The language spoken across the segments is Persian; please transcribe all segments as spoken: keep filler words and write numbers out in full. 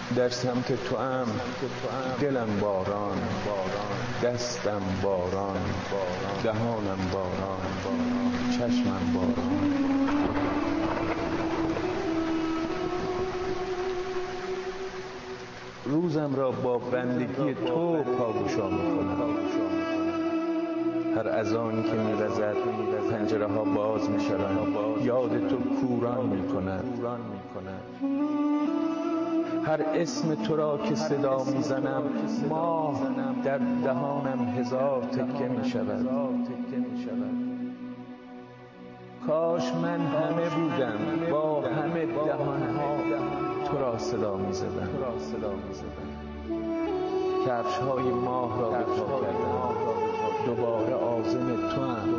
در سمت تو ام دلم باران، دستم باران، دهانم باران، چشمم باران. روزم را با بندگی تو پاگوشا می‌کنم. هر اذانی که می‌وزد پنجره ها باز می‌شوند، یاد تو کوران می‌کند. هر اسم تو را که صدا می‌زنم، ماه در دهانم هزار تکه می‌شود. کاش من همه بودم با همه دهان‌ها تو را صدا می‌زدم. کفش‌های ماه را به پا کردم، دوباره عازم توام.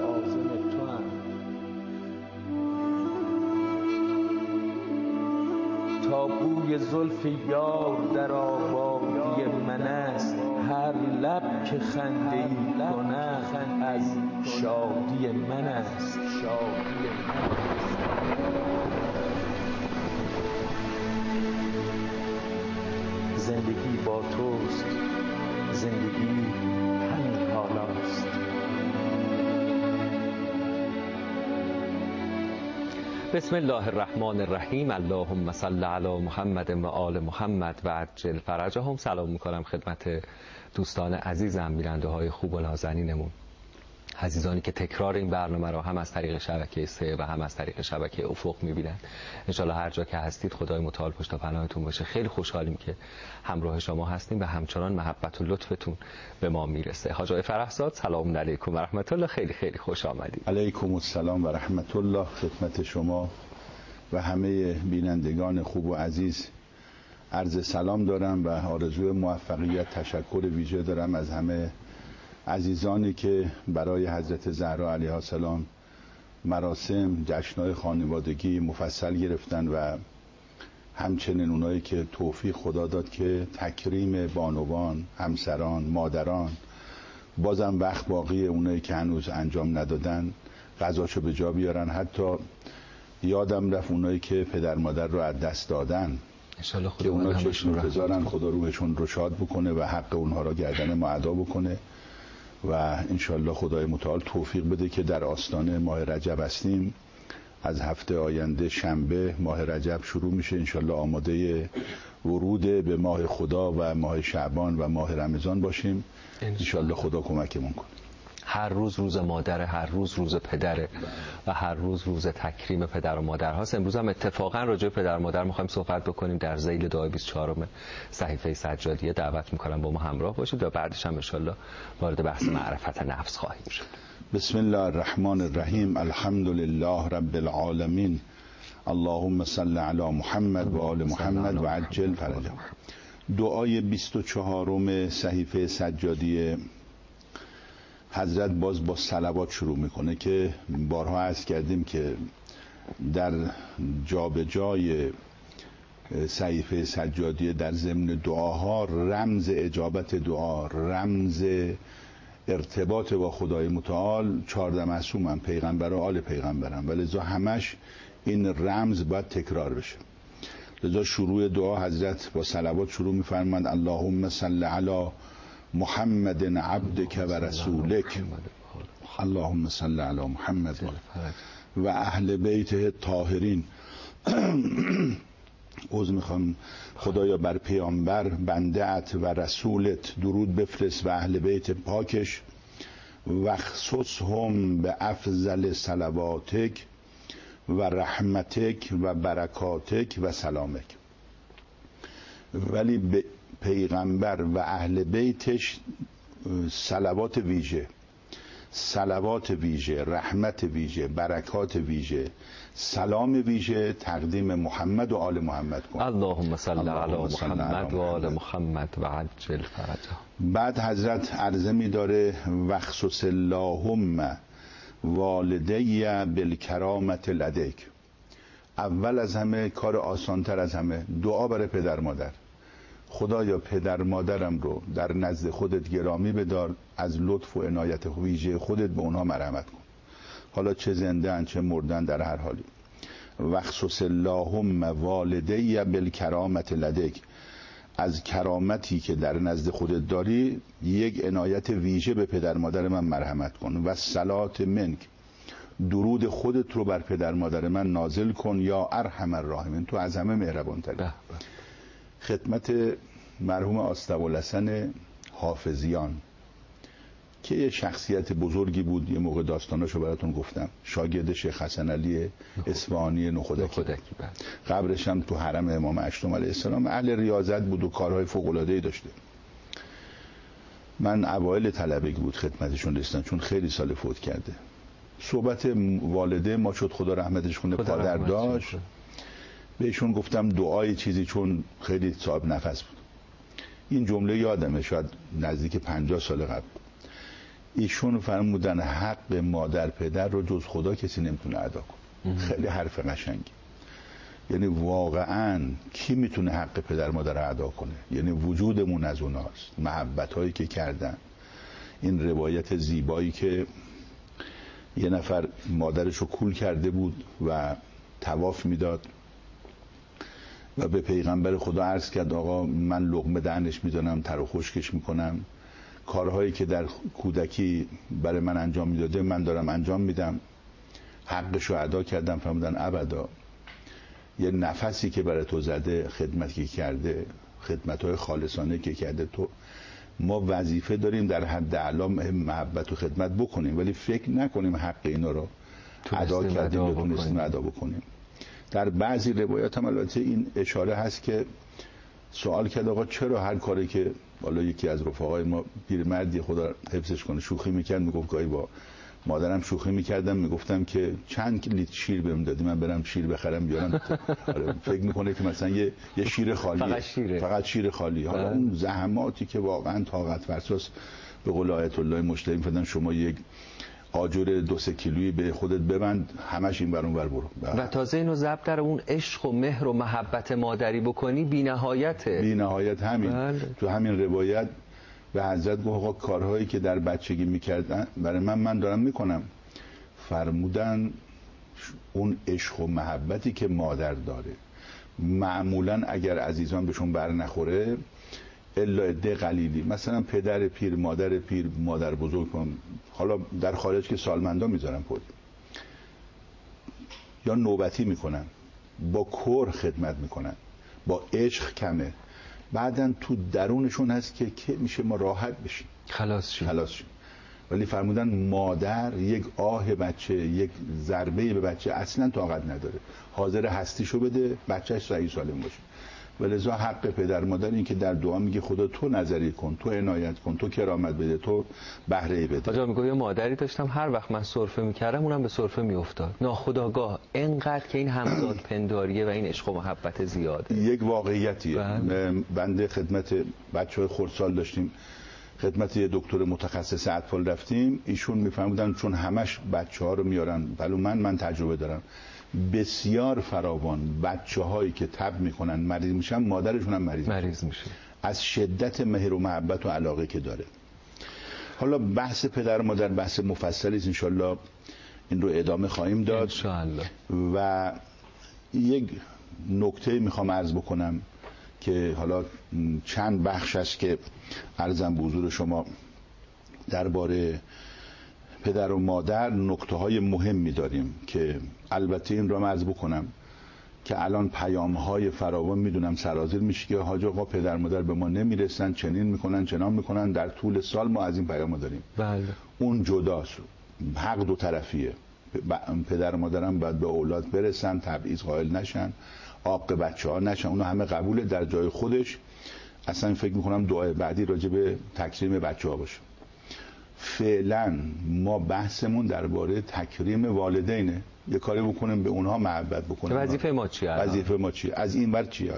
تا بوی زلف یار در آبادی من است، هر لب که خنده‌ای کند از شادی من است. زندگی با توست، زندگی همین حالاست. بسم الله الرحمن الرحیم. اللهم صل علی محمد و آل محمد و عجل فرجهم. سلام میکنم خدمت دوستان عزیزم، بیننده های خوب و نازنینمون، عزیزانی که تکرار این برنامه را هم از طریق شبکه سه و هم از طریق شبکه افق میبینند. انشالله هر جا که هستید خدای متعال پشت و پناهتون باشه. خیلی خوشحالیم که همراه شما هستیم و همچنان محبت و لطفتون به ما میرسه. حاج آقای فرحزاد سلام علیکم و رحمت الله. خیلی خیلی خوش آمدید. علیکم السلام و رحمت الله خدمت شما و همه بینندگان خوب و عزیز. عرض سلام دارم و آرزوی موفقیت، تشکر ویژه دارم از همه عزیزانی که برای حضرت زهرا علیها السلام مراسم جشن‌های خانوادگی مفصل گرفتن و همچنین اونایی که توفیق خدا داد که تکریم بانوان، همسران، مادران، بازم وقت باقی اونایی که هنوز انجام ندادن قضاشو به جا بیارن. حتی یادم رفت اونایی که پدر مادر رو از دست دادن که اونا چشم انتظارن، خدا روحشون رو شاد بکنه و حق اونها را گردن ما ادا بکنه و انشالله خدای متعال توفیق بده که در آستانه ماه رجب هستیم. از هفته آینده شنبه ماه رجب شروع میشه. انشالله آماده ورود به ماه خدا و ماه شعبان و ماه رمضان باشیم. انشالله خدا کمکمون کنه. هر روز روز مادره، هر روز روز پدره و هر روز روز تکریم پدر و مادر هاست. امروز هم اتفاقا راجع به پدر و مادر میخوایم صحبت بکنیم در ذیل دعای بیست و چهارم صحیفه سجادیه. دعوت میکنم با ما همراه باشید و بعدش هم انشالله وارد بحث معرفت نفس خواهیم شد. بسم الله الرحمن الرحیم. الحمد لله رب العالمین. اللهم صل علی محمد و آل محمد و عجل فرجهم. دعای بیست و چهارم صحیفه سجادیه حضرت باز با صلوات شروع میکنه که بارها عرض کردیم که در جابجای صحیفه سجادیه در ضمن دعاها رمز اجابت دعا، رمز ارتباط با خدای متعال چهارده معصومن، پیغمبر و آل پیغمبرن و لذا همش این رمز باید تکرار بشه. لذا شروع دعا حضرت با صلوات شروع میفرمایند اللهم صل علی محمد عبدک و رسولک. اللهم صل علی محمد و اهل بیته الطاهرین. عوض میخوام خدایا بر پیامبر بنده‌ات و رسولت درود بفرست و اهل بیت پاکش و خصوصهم به افضل صلواتک و رحمتک و برکاتک و سلامک. ولی به پیغمبر و اهل بیتش صلوات ویژه، صلوات ویژه، رحمت ویژه، برکات ویژه، سلام ویژه تقدیم محمد و آل محمد کن. اللهم صل علی محمد و آل محمد و عجل فرجهم. بعد حضرت عرضه می داره وخصوص اللهم والدی بالکرامت لدیک. اول از همه کار آسانتر از همه دعا برای پدر مادر. خدایا پدر مادرم رو در نزد خودت گرامی بدار، از لطف و عنایت ویژه خودت به اونها مرحمت کن، حالا چه زنده ان چه مردن در هر حالی. وخصوص اللهم والدی بالکرامت لدیک. از کرامتی که در نزد خودت داری یک عنایت ویژه به پدر مادر من مرحمت کن و صلات منک، درود خودت رو بر پدر مادر من نازل کن یا ارحم الراحمین، تو از همه مهربان‌تری. خدمت مرحوم آستوالحسن حافظیان که یه شخصیت بزرگی بود، یه موقع داستاناشو براتون گفتم، شاگرد شیخ حسن علی اصفهانی نخودکی، قبرش هم تو حرم امام هشتم علیه السلام. اهل ریاضت بود و کارهای فوق‌العاده‌ای داشته. من اوایل طلبگی بود خدمتشون رسیدم، چون خیلی سال فوت کرده. صحبت والده ما شد، خدا رحمتش کنه، پادر داشت. بهشون گفتم دعای چیزی، چون خیلی صاحب نفس بود. این جمله یادمه، شاید نزدیک پنجاه سال قبل. ایشون فرمودن حق مادر پدر رو جز خدا کسی نمیتونه ادا کنه. خیلی حرف قشنگی. یعنی واقعا کی میتونه حق پدر مادر رو ادا کنه؟ یعنی وجودمون از اوناست، محبت هایی که کردن. این روایت زیبایی که یه نفر مادرش رو کول کرده بود و طواف میداد و به پیغمبر خدا عرض کرد آقا من لقمه دهنش میدانم، تر و خشکش میکنم، کارهایی که در کودکی برای من انجام میداده من دارم انجام میدم، حقش رو ادا کردم. فرمودن ابدا، یه نفسی که برای تو زده، خدمتی که کرده، خدمت‌های خالصانه که کرده، تو ما وظیفه داریم در حد اعلی محبت و خدمت بکنیم، ولی فکر نکنیم حق اینا رو ادا کردیم یا تونستیم ادا بکنیم. در بعضی روایات هم البته این اشاره هست که سوال کرد آقا چرا هر کاری که والا یکی از رفقای ما پیرمردی خدا حفظش کنه شوخی میکرد، میگفت گاهی با مادرم شوخی میکردم، میگفتم که چند لیتر شیر بهم دادی من برم شیر بخرم بیارم. آره فکر میکنه که مثلا یه یه شیر خالیه، فقط شیره. فقط شیر خالی. حالا اون زحماتی که واقعا طاقت فرساست، به قول آیت الله مشتری میفدن شما یک آجر دو سه کیلویی به خودت ببند، همش این بر اون ور برو. و تازه اینو ضبط در اون عشق و مهر و محبت مادری بکنی بی نهایته. بی نهایت همین. بله. تو همین روایت به حضرت گفت آقا کارهایی که در بچگی میکردن برای من من دارم میکنم. فرمودن اون عشق و محبتی که مادر داره معمولا اگر عزیزان بهشون بر نخوره الا عده قلیلی، مثلا پدر پیر، مادر پیر، مادر بزرگ، حالا در خارج که سالمندا میذارن پول یا نوبتی میکنن، با کور خدمت میکنن، با عشق کمه، بعدن تو درونشون هست که که میشه ما راحت بشیم، خلاص شیم خلاص شیم. ولی فرمودن مادر یک آه بچه، یک ضربه به بچه اصلا طاقت نداره، حاضر هستیشو بده بچهش صحیح سالم باشه. ولذا حق پدر مادر این که در دعا میگه خدا تو نظری کن، تو عنایت کن، تو کرامت بده، تو بهره بده. آجا میگه یه مادری داشتم هر وقت من سرفه میکردم اونم به سرفه میافتاد، ناخودآگاه، اینقدر که این همزاد پنداریه و این عشق و محبت زیاده. یک واقعیتیه. بنده خدمت بچهای خردسال داشتیم، خدمت یه دکتر متخصص اطفال رفتیم، ایشون میفهمودن چون همش بچه ها رو میارن، ولی من من تجربه دارم، بسیار فراوان بچه هایی که تب میکنن مریض میشن مادرشون هم مریض, مریض میشه از شدت مهر و محبت و علاقه که داره. حالا بحث پدر و مادر بحث مفصلی است، انشالله این رو ادامه خواهیم داد انشالله. و یک نکته میخوام عرض بکنم که حالا چند بخش است که عرضم به حضور شما درباره پدر و مادر نکته های مهمی داریم که البته این رو عرض بکنم که الان پیام های فراوان میدونم سرازیر میشه که حاج آقا پدر مادر به ما نمیرسن، چنین میکنن چنان میکنن، در طول سال ما از این پیام داریم. بله. اون جداست، حق دو طرفیه، پدر و مادرم باید به اولاد برسن، تبعیض قائل نشن، عاق بچه ها نشن، اونو همه قبول در جای خودش. اصلا فکر میکنم دعای بعدی راجع به تکریم بچه ها باشه. فعلا ما بحثمون درباره تکریم والدینه، یه کاری بکنیم به اونها محبت بکنیم. وظیفه ما چیه؟ وظیفه ما چیه؟ از این ور چیه؟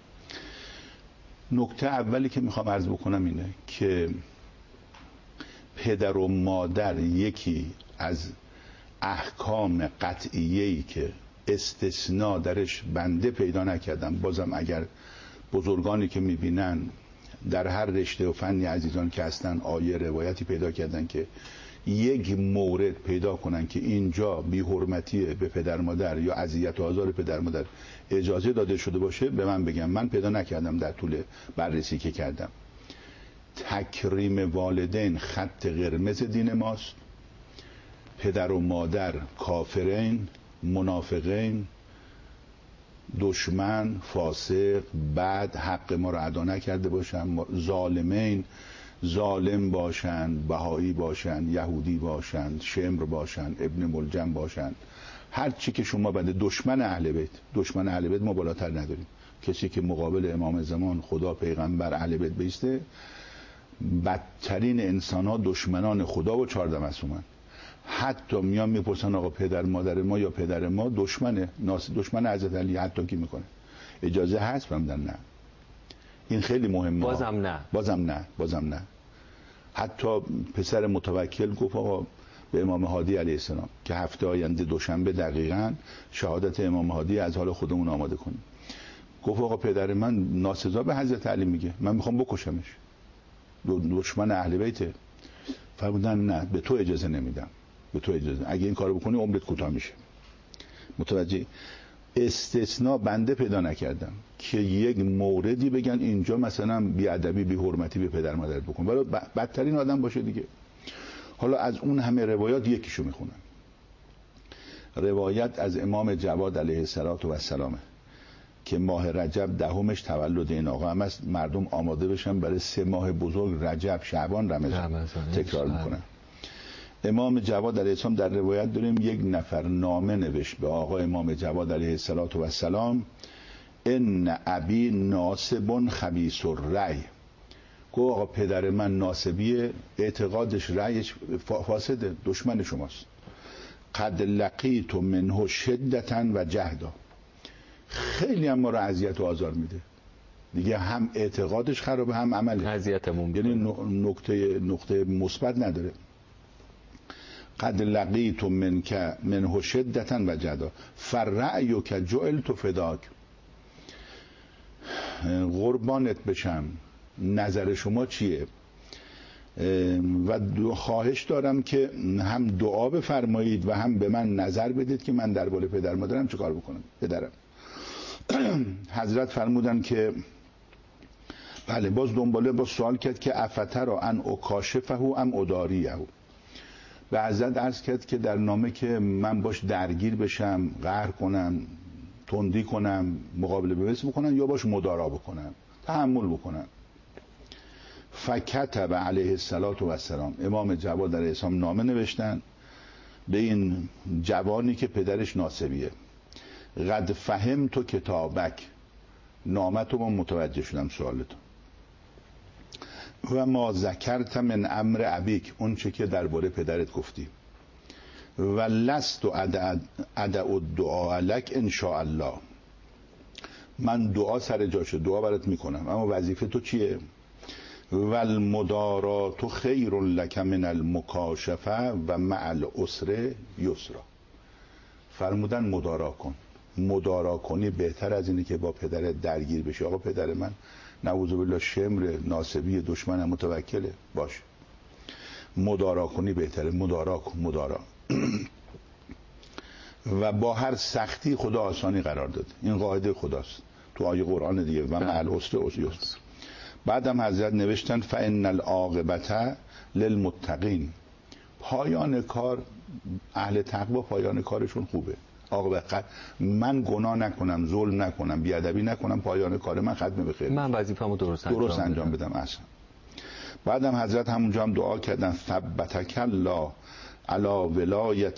نکته اولی که میخوام عرض بکنم اینه که پدر و مادر یکی از احکام قطعیه‌ای که استثناء درش بنده پیدا نکردم، بازم اگر بزرگانی که میبینن در هر رشته و فنی عزیزان که هستن آیه روایتی پیدا کردن که یک مورد پیدا کنن که اینجا بی حرمتی به پدر مادر یا اذیت و آزار پدر مادر اجازه داده شده باشه به من بگم. من پیدا نکردم در طول بررسی که کردم. تکریم والدین خط قرمز دین ماست. پدر و مادر کافرین، منافقین، دشمن، فاسق، بد، حق ما رو ادا نکرده باشن، ظالمین، ظالم باشن، بهایی باشن، یهودی باشن، شمر باشن، ابن ملجم باشن، هر چی که شما بده. دشمن اهل بیت، دشمن اهل بیت ما بالاتر نداریم. کسی که مقابل امام زمان، خدا، پیغمبر، اهل بیت بیسته، بدترین انسان ها دشمنان خدا و چهارده معصومن. حتی میان میپرسن آقا پدر مادر ما یا پدر ما دشمنه، دشمن حضرت علی حتی کی میکنه؟ اجازه هست؟ فرمودن نه. این خیلی مهمه. بازم نه بازم نه بازم نه. حتی پسر متوکل گفت آقا به امام هادی علیه السلام که هفته آینده دوشنبه دقیقاً شهادت امام هادی از حال خودمون آماده کنیم. گفت آقا پدر من ناسزا به حضرت علی میگه، من میخوام بکشمش، دشمن اهل بیته. فرمودن نه، به تو اجازه نمیدم، به تو اجازه. اگه این کارو بکنی عمرت کوتاه میشه. متوجه؟ استثناء بنده پیدا نکردم که یک موردی بگن اینجا مثلا بیادبی، بی حرمتی به پدر مادر بکن، ولی بدترین آدم باشه دیگه. حالا از اون همه روایات یکیشو میخونم. روایت از امام جواد علیه السلام که ماه رجب دهمش تولد این آقا هم است. مردم آماده بشن برای سه ماه بزرگ، رجب، شعبان، رمضان تکرار میکنن. امام جواد علیه السلام در روایت داریم یک نفر نامه نوشت به آقا امام جواد علیه السلام: ان ابی ناصب خبیث الرأی. گفت آقا پدر من ناصبیه، اعتقادش، رأیش فاسده، دشمن شماست. قد لقیت منه شدتا و جهدا. خیلی هم ما رو اذیت و آزار میده دیگه، هم اعتقادش خرابه هم عمله، اذیتمون، یعنی نقطه نقطه مثبت نداره. قد لقیت منک منه شدتا و جهدا فرأیک جعلت فداک. قربانت بشم، نظر شما چیه؟ و خواهش دارم که هم دعا بفرمایید و هم به من نظر بدید که من در باره پدر مادرم چه کار بکنم. پدرم حضرت فرمودن که بله. باز دنباله با سوال کرد که افترا ان اکاشفه ام اداریه. به حضرت عرض کرد که در نامه که من باش درگیر بشم، قهر کنم، تندی کنم، مقابله بویس بکنم یا باش مدارا بکنم، تحمل بکنم. فکتب علیه السلام، امام جواد علیه السلام نامه نوشتن به این جوانی که پدرش ناصبیه: قد فهم تو کتابک. نامه تو من متوجه شدم سوالتو. و ما ذکرت من امر ابیک، اون چه که درباره پدرت گفتی. و لست ادع الدعاء لک ان شاء الله. من دعا سر جاشه، دعا برات میکنم، اما وظیفه تو چیه؟ و المدارات خیر لک من المکاشفه و مع العسر یسرا. فرمودن مدارا کن. مدارا کنی بهتر از اینه که با پدرت درگیر بشی. آقا پدر من نعوذ بالله شمر، ناصبی، دشمنم، متوکله، باش. مدارا کنی بهتره. مدارا کن، مدارا. و با هر سختی خدا آسانی قرار داد. این قاعده خداست تو آیه قرآن دیگه: و مع العسر یسر. بعدم حضرت نوشتن فان العاقبة للمتقین. پایان کار، اهل تقوا پایان کارشون خوبه. عاقبت من گناه نکنم، ظلم نکنم، بیادبی نکنم، پایان کار من ختم به خیر، من وظیفه‌مو درست انجام درست انجام بدم. اصلا بعدم حضرت همونجا هم دعا کردن: ثبتک الله علی ولایت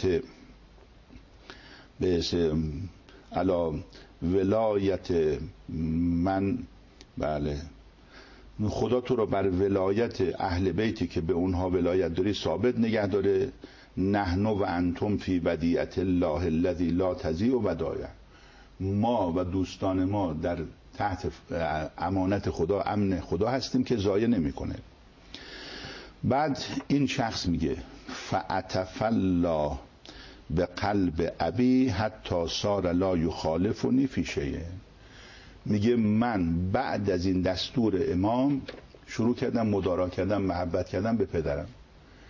به علی ولایت من. بله، خدا تو رو بر ولایت اهل بیتی که به اونها ولایت داری ثابت نگه داره. نحن و انتم فی ودیعت الله الذی لا تضیع ودایع. ما و دوستان ما در تحت امانت خدا، امن خدا هستیم که ضایع نمیکنه. بعد این شخص میگه: فعطف الله به قلب ابی حتی صار لا یخالفنی فی شیء. میگه من بعد از این دستور امام شروع کردم مدارا کردم، محبت کردم به پدرم.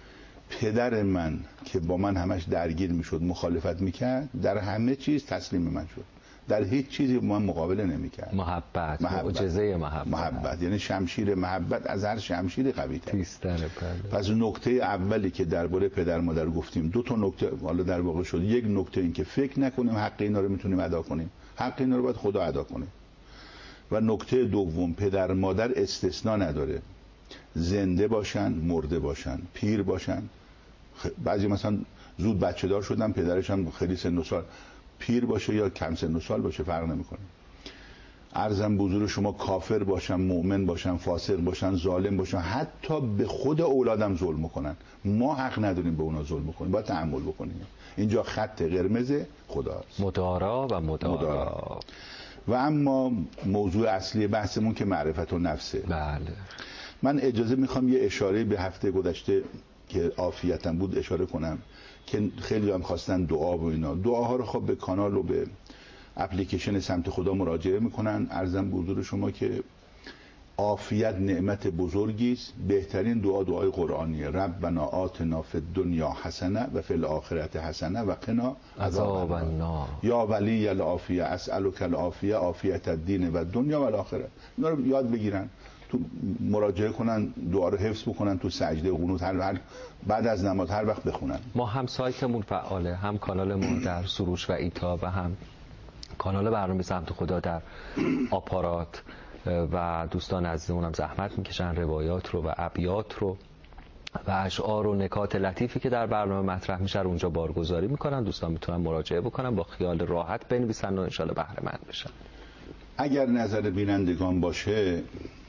پدر من که با من همش درگیر میشد، مخالفت میکرد، در همه چیز تسلیم من شد، در هیچ چیزی با من مقابله نمیکرد. محبت، معجزه محبت. محبت یعنی شمشیر محبت از هر شمشیر قوی تر. پس نکته اولی که درباره پدر مادر گفتیم، دو تا نکته حالا در واقع شد. یک نکته این که فکر نکنیم حق اینا رو میتونیم ادا کنیم، حق اینا رو باید خدا ادا کنه. و نکته دوم، پدر مادر استثنا نداره، زنده باشن، مرده باشن، پیر باشن. بعضی مثلا زود بچه دار شدن، پدرش هم خیلی سن و سال، پیر باشه یا کم سن و سال باشه فرق نمیکنه. عرضم بزرگ شما کافر باشن، مؤمن باشن، فاسق باشن، ظالم باشن، حتی به خود اولادم ظلم میکنن، ما حق نداریم به اونا ظلم بکنیم، باید تحمل بکنیم. اینجا خط قرمز خداست، مدارا و مدارا. مدارا. و اما موضوع اصلی بحثمون که معرفت و نفسه. بله. من اجازه میخوام یه اشاره به هفته گذشته که عافیتم بود اشاره کنم که خیلی هم خواستن دعا و اینا. دعاها رو خب به کانال و به اپلیکیشن سمت خدا مراجعه میکنن. عرضم به حضور شما که عافیت نعمت بزرگی است. بهترین دعا دعای قرآنیه، ربنا آتنا فی الدنیا حسنه و فی الاخره حسنه و قنا عذاب النار. یا ولی العافیه اسألک العافیه عافیت الدین و دنیا و الاخره. اینا رو یاد بگیرن، تو مراجعه کنن، دعا رو حفظ بکنن، تو سجده قنوت هر هر بعد از نماز هر وقت بخونن. ما هم سایتمون فعاله، هم کانالمون در سروش و ایتا و هم کانال برنامه سمت خدا در آپارات و دوستان عزیزمون هم زحمت میکشن روایات رو و ابیات رو و اشعار و نکات لطیفی که در برنامه مطرح میشه رو اونجا بارگذاری میکنن. دوستان میتونن مراجعه بکنن، با خیال راحت بنویسن و انشالله بهره مند بشن. اگر نظر بینندگان باشه،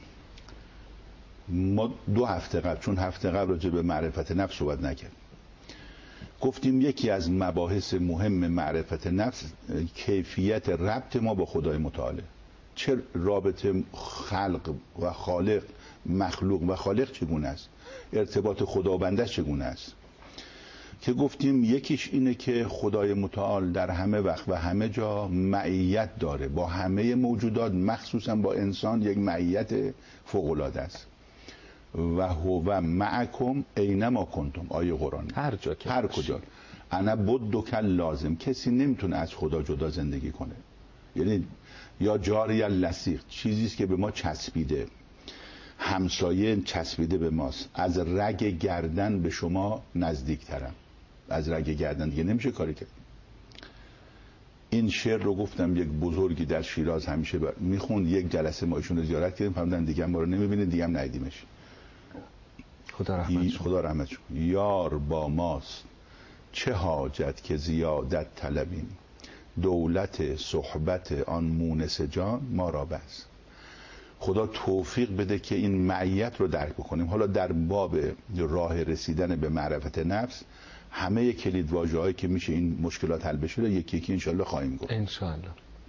ما دو هفته قبل، چون هفته قبل راجع به معرفت نفس صحبت نکرد، گفتیم یکی از مباحث مهم معرفت نفس کیفیت ربط ما با خدای متعاله. چه رابطه خلق و خالق، مخلوق و خالق چگونه است، ارتباط خدا و بندش چگونه است. که گفتیم یکیش اینه که خدای متعال در همه وقت و همه جا معیت داره با همه موجودات، مخصوصا با انسان یک معیت فوق‌العاده است. و هو معکم اینما کنتم، آیه قرآن، هر جا که هر کجا. انا بدک لازم، کسی نمیتونه از خدا جدا زندگی کنه. یعنی یا جاری لصیق، چیزی است که به ما چسبیده، همسایه چسبیده به ماست. از رگ گردن به شما نزدیکترم، از رگ گردن دیگه نمیشه کاری کرد. این شعر رو گفتم یک بزرگی در شیراز همیشه میخوند، یک جلسه ما ایشون رو زیارت کردیم، فهمیدن دیگه ما رو نمیبینه، دیگه هم ندیدیمش. خدا رحمتش خدا رحمتش کنه. یار با ماست چه حاجت که زیادت طلبیم، دولت صحبت آن مونس جان ما را بس. خدا توفیق بده که این معیت رو درک بکنیم. حالا در باب راه رسیدن به معرفت نفس همه کلید واژه‌هایی که میشه این مشکلات حل بشه رو یکی یکی انشالله خواهیم گفت. انشالله.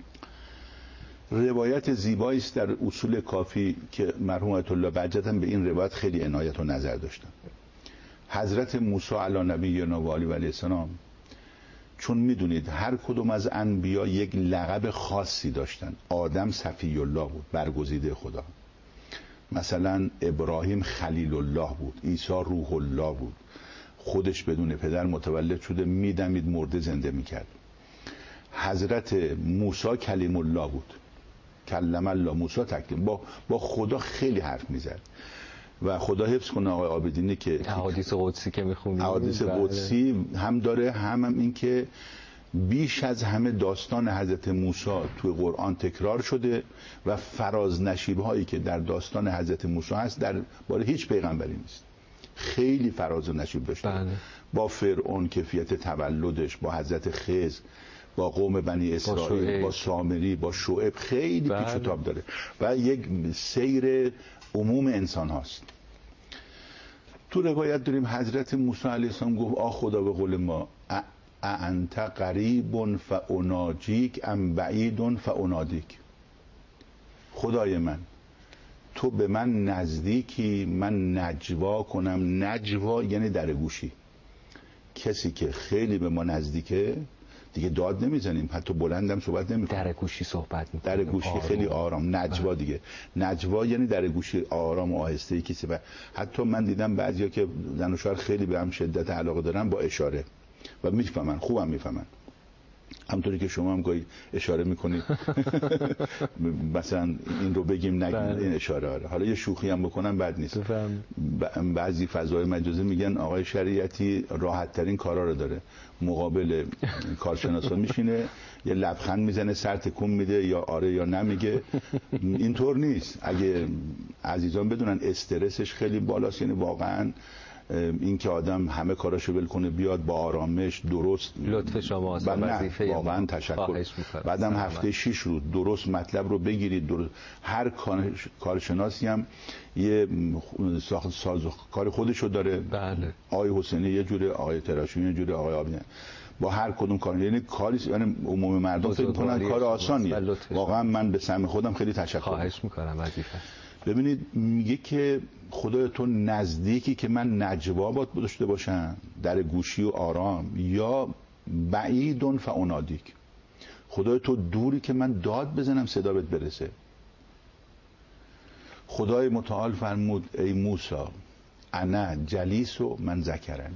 روایت زیبایی است در اصول کافی که مرحوم آیت الله بهجت هم به این روایت خیلی عنایت و نظر داشتن. حضرت موسی علی نبینا و علیه السلام، چون میدونید هر کدوم از انبیا یک لقب خاصی داشتن. آدم صفی الله بود، برگزیده خدا. مثلا ابراهیم خلیل الله بود، عیسی روح الله بود، خودش بدون پدر متولد شده، میدمید مرده زنده میکرد. حضرت موسی کلیم الله بود، کلم الله، موسی تکلیم، با با خدا خیلی حرف میزد. و خدا حفظ کنه آقای عابدینی که احادیث قدسی که میخونیم، احادیث قدسی هم داره، هم, هم این که بیش از همه داستان حضرت موسی توی قرآن تکرار شده و فراز نشیب هایی که در داستان حضرت موسی هست در باره هیچ پیغمبری نیست. خیلی فراز و نشیب داشته. بله. با فرعون، کیفیت تولدش، با حضرت خضر، با قوم بنی اسرائیل، با, با سامری، با شعیب، خیلی بله. پیچ و تاب داره و یک سیر عموم انسان هاست. تو روایت داریم حضرت موسی علیه السلام گفت آ خدا به قول ما انت قریب فاناجیک ام بعید فانادیک. خدای من تو به من نزدیکی، من نجوا کنم. نجوا یعنی در گوشی. کسی که خیلی به ما نزدیکه دیگه داد نمیزنیم، حتی بلندم صحبت نمیکنیم، در گوشی صحبت میکنیم، در گوشی آرام. خیلی آرام. نجوا دیگه، نجوا یعنی در گوشی آرام و آهسته کسی. و حتی من دیدم بعضیا که زن و شوهر خیلی به هم شدت علاقه دارن با اشاره و میفهمن، خوبم میفهمن، همونطوری که شما هم گاهی اشاره میکنید مثلا این رو بگیم نگیم، این اشاره آره. حالا یه شوخی هم بکنم بد نیست. بعضی فضای مجازی میگن آقای شریعتی راحت ترین کارا رو داره، مقابل کارشناسا میشینه یه لبخند میزنه، سر تکون میده، یا آره یا نمیگه. اینطور نیست. اگه عزیزان بدونن استرسش خیلی بالاست، یعنی واقعا این که آدم همه کاراشو ول کنه بیاد با آرامش درست، لطف شماست، وظیفه واقعا تشکر. بعدم هفته شش روز درست مطلب رو بگیرید. درست هر کارشناسی هم یه ساخت ساز کار خودشو داره. بله. آقای حسینی یه جوره، آقای تراشی یه جوره، آقای آبی، با هر کدوم کار، یعنی کاری، یعنی عموم مردم فکر می‌کنن کار آسانیه. واقعا من به سهم خودم خیلی تشکر خواهش می‌کنم. وظیفه. ببینید میگه که خدای تو نزدیکی که من نجوا باد داشته باشم، در گوشی و آرام، یا بعیدون فاونادیک، خدای تو دوری که من داد بزنم صدا بهت برسه. خدای متعال فرمود ای موسی انا جلیس و من ذکرنی،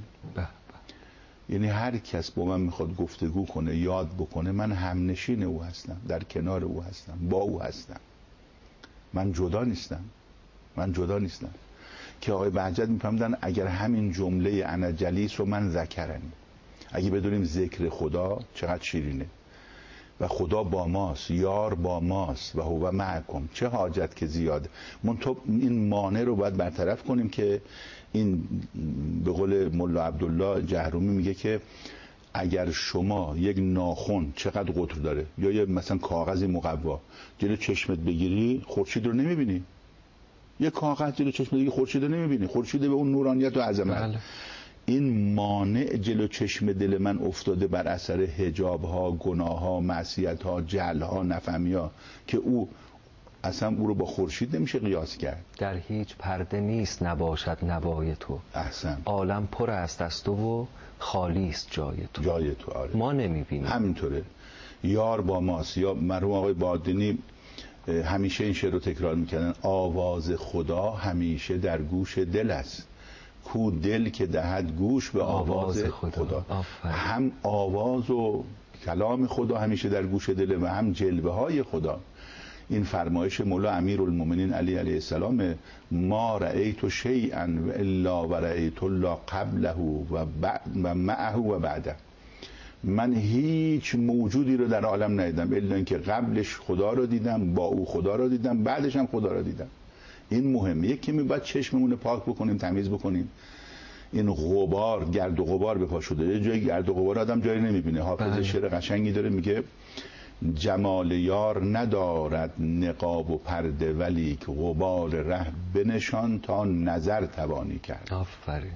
یعنی هر کس با من میخواد گفتگو کنه، یاد بکنه، من همنشین او هستم، در کنار او هستم، با او هستم، من جدا نیستم، من جدا نیستم. که آقای بهجت میفهمدن اگر همین جمله انا جلیس رو من ذکرنی، اگه بدونیم ذکر خدا چقدر شیرینه و خدا با ماست، یار با ماست و هو معکم، چه حاجت که زیاد. من تو این مانع رو باید برطرف کنیم که این به قول ملا عبدالله جهرومی میگه که اگر شما یک ناخن چقدر قطر داره یا یه مثلا کاغذی مقوا جلو چشمت بگیری، خورشید رو نمیبینی. یه کاغذ جلو چشمت بگیری، خورشید رو نمیبینی. خورشید به اون نورانیت و عظمت. بله. این مانع جلو چشم دل من افتاده بر اثر حجاب ها، گناه ها، معصیت ها، جهل ها، نفهمی ها، که او اصلا او رو با خورشید نمیشه قیاس کرد. در هیچ پرده نیست نباشد نوای تو. احسن. عالم پر است از تو و خالی است جای تو. جای تو آره. ما نمیبینیم. همینطوره. یار با ماست. یا مرحوم آقای بادینی همیشه این شعر رو تکرار میکردن: آواز خدا همیشه در گوش دل است، کو دل که دهد گوش به آواز, آواز خدا, خدا. هم آواز و کلام خدا همیشه در گوش دل و هم جلوه های خدا. این فرمایش مولا امیرالمومنین علی علیه السلام: ما رأیت شیئا الا و رأیت الله قبله و و معه و بعده. من هیچ موجودی رو در عالم ندیدم الا اینکه قبلش خدا رو دیدم، با او خدا رو دیدم، بعدش هم خدا رو دیدم. این مهمه. یک کمی باید چشممون پاک بکنیم، تمیز بکنیم. این غبار، گرد و غبار به پا شده. یه جای گرد و غبار آدم جایی نمیبینه. حافظ شعر قشنگی داره میگه: جمال یار ندارد نقاب و پرده، ولی که غبار ره بنشان تا نظر توانی کرد. آفرین.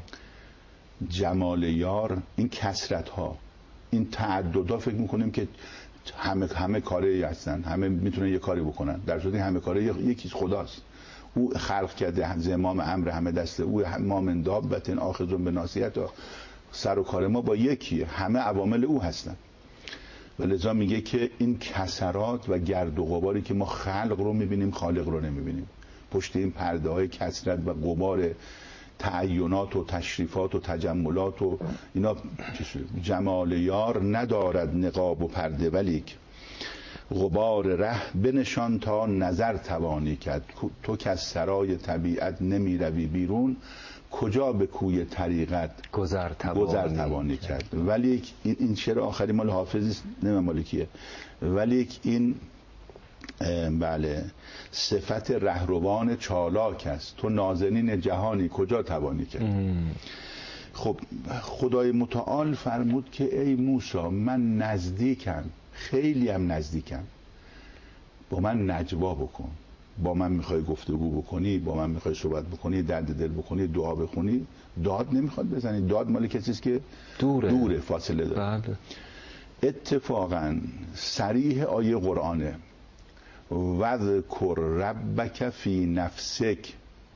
جمال یار، این کثرت ها، این تعددها، فکر میکنیم که همه همه کاری هستن، همه میتونن یه کاری بکنن، در صورتی همه کاری یکیش خداست. او خلق کرده، زمام امر همه دسته او، ما من دابة آخذ بناصیتها. سر و کار ما با یکیه، همه عوامل او هستن. و لذا میگه که این کسرات و گرد و غباری که ما خلق رو میبینیم، خالق رو نمیبینیم. پشت این پرده های کسرت و غبار تعینات و تشریفات و تجملات و اینا، جمال یار ندارد نقاب و پرده، ولیک غبار ره بنشان تا نظر توانی کرد. تو که از سرای طبیعت نمی روی بیرون، کجا به کوی طریقت گذر توانی, گذر توانی کرد. ولی این شعر آخری مال حافظی است، نه مال کیه، ولی این بله صفت رهروان چالاک است، تو نازنین جهانی کجا توانی کرد. ام. خب خدای متعال فرمود که ای موسی من نزدیکم، خیلی هم نزدیکم، با من نجوا بکن. با من میخوای گفتگو بکنی، با من میخوای صحبت بکنی، درد دل بکنی، دعا بخونی، داد نمیخواد بزنی. داد مال کسی است که دوره, دوره فاصله داره. بله. اتفاقا صریح آیه قرآنه: وذکر ربک فی نفسک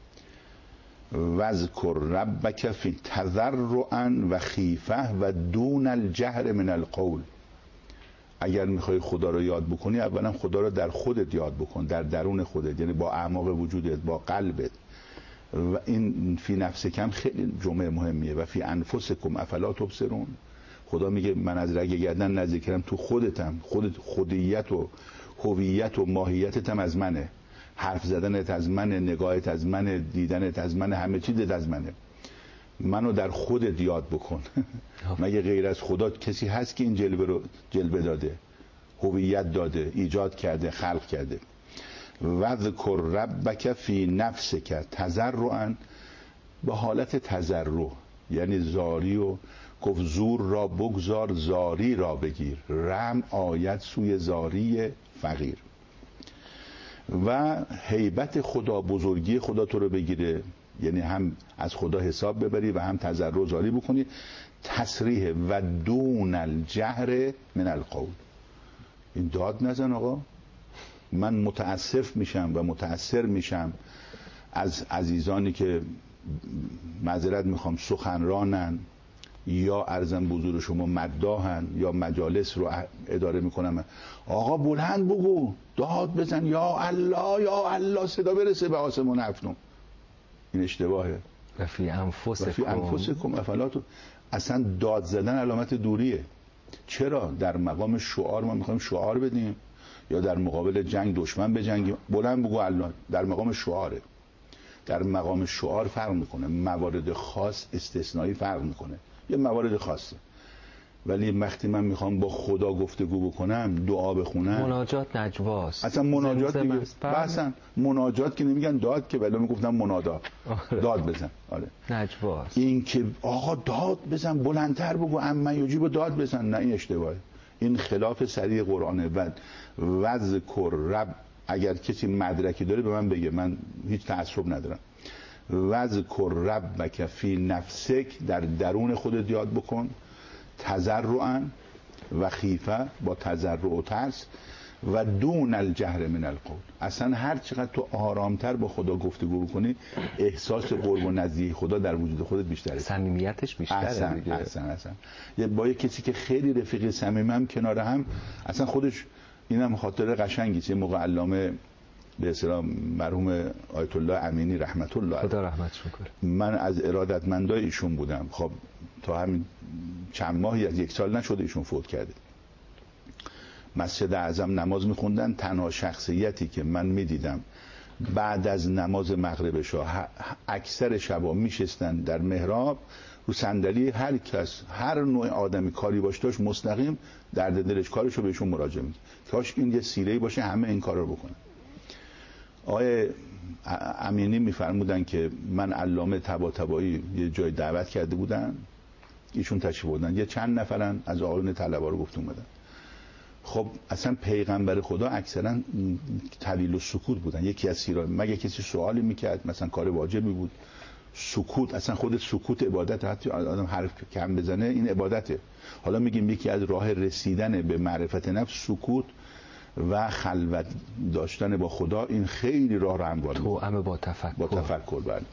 وذکر ربک فی تضرعا و خیفه و دون الجهر من القول. اگر میخوای خدا رو یاد بکنی اولا خدا رو در خودت یاد بکن، در درون خودت، یعنی با اعماق وجودت، با قلبت. و این فی نفسکم خیلی جمله مهمیه. و فی انفسکم افلا تبصرون. خدا میگه من از رگ گردن نزدیکم، تو خودتم. خودت خودیت و هویت و ماهیتت هم از منه، حرف زدنت از منه، نگاهت از منه، دیدنت از منه، همه چیزت از منه. منو در خودت یاد بکن. مگه غیر از خدا کسی هست که این جلوه رو جلوه داده، هویت داده، ایجاد کرده، خلق کرده؟ وذکر ربک فی نفسک تضرعا، به حالت تضرع، یعنی زاری، و گفت زور را بگذار زاری را بگیر، رم آید سوی زاری فقیر. و هیبت خدا، بزرگی خدا تو رو بگیره، یعنی هم از خدا حساب ببری و هم تضرع زاری بکنی. تصریح و دون الجهر من القول، این داد نزن آقا. من متاسف میشم و متاثر میشم از عزیزانی که معذرت میخوام سخنرانن یا عرضم به حضور شما مداحن یا مجالس رو اداره میکنم، آقا بلند بگو، داد بزن، یا الله یا الله، صدا برسه به آسمون هفتم. این اشتباهه. و فی انفسکم، و فی انفسکم افلا تبصرون. اصلا داد زدن علامت دوریه. چرا؟ در مقام شعار ما میخوایم شعار بدیم، یا در مقابل جنگ دشمن بجنگیم، بلند بگو الله. در مقام شعاره. در مقام شعار فرق میکنه، موارد خاص استثنایی فرق میکنه، یه موارد خاصه. ولی وقتی من میخوام با خدا گفتگو بکنم، دعا بخونم، مناجات نجواست. اصلا مناجات دیگه اصلا مناجات که نمیگن داد که، ولی میگفتم منادا. داد بزن. آره نجواست. این که آقا داد بزن، بلندتر بگو، اما یجیب داد بزن، نه این اشتباهه. این خلاف صریح قرآنه. و وذکر رب، اگر کسی مدرکی داره به من بگه، من هیچ تعصب ندارم. وذکر ربک فی نفسک، در درون خودت یاد بکن، تضرعا و خیفه، با تضرع و ترس، و دون الجهر من القول. اصلا هر چقدر تو آرامتر با خدا گفتگو بکنی، احساس قرب و نزدیکی خدا در وجود خودت بیشتره، صمیمیتش بیشتره. اصلا دیگه اصلا اصلا با یک کسی که خیلی رفیق صمیمم کنار هم، اصلا خودش، اینم خاطره قشنگی. یه موقع علامه به اصطلاح مرحوم آیت الله امینی رحمت الله علیه، خدا رحمتش کنه، من از ارادتمندای ایشون بودم. خب تا همین چند ماهی، از یک سال نشده ایشون فوت کرده. مسجد اعظم نماز میخوندن، تنها شخصیتی که من میدیدم بعد از نماز مغرب شاه اکثر شبا میشستن در محراب رو صندلی، هر کس هر نوع آدمی کاری باش داشت مستقیم درد دلش کارشو بهشون مراجعه می‌کرد. کاش این یه سیره‌ای باشه همه این کارو بکنن. آقای امینی میفرمودن که من علامه طباطبایی یه جای دعوت کرده بودن، ایشون تشریف بردن، یه چند نفرن از آقایون طلبا رو گفت اومدن. خب اصلا پیغمبر خدا اکثرا طویل السکوت بودن. یکی از سیرا مگه کسی سوالی میکرد، مثلا کار واجبی بود، سکوت، اصلا خود سکوت عبادت، حتی آدم حرف کم بزنه این عبادته. حالا میگیم یکی از راه رسیدن به معرفت نفس سکوت و خلوت داشتن با خدا، این خیلی راه رو هموار میکنه. توأم با تفکر. با تفکر بله.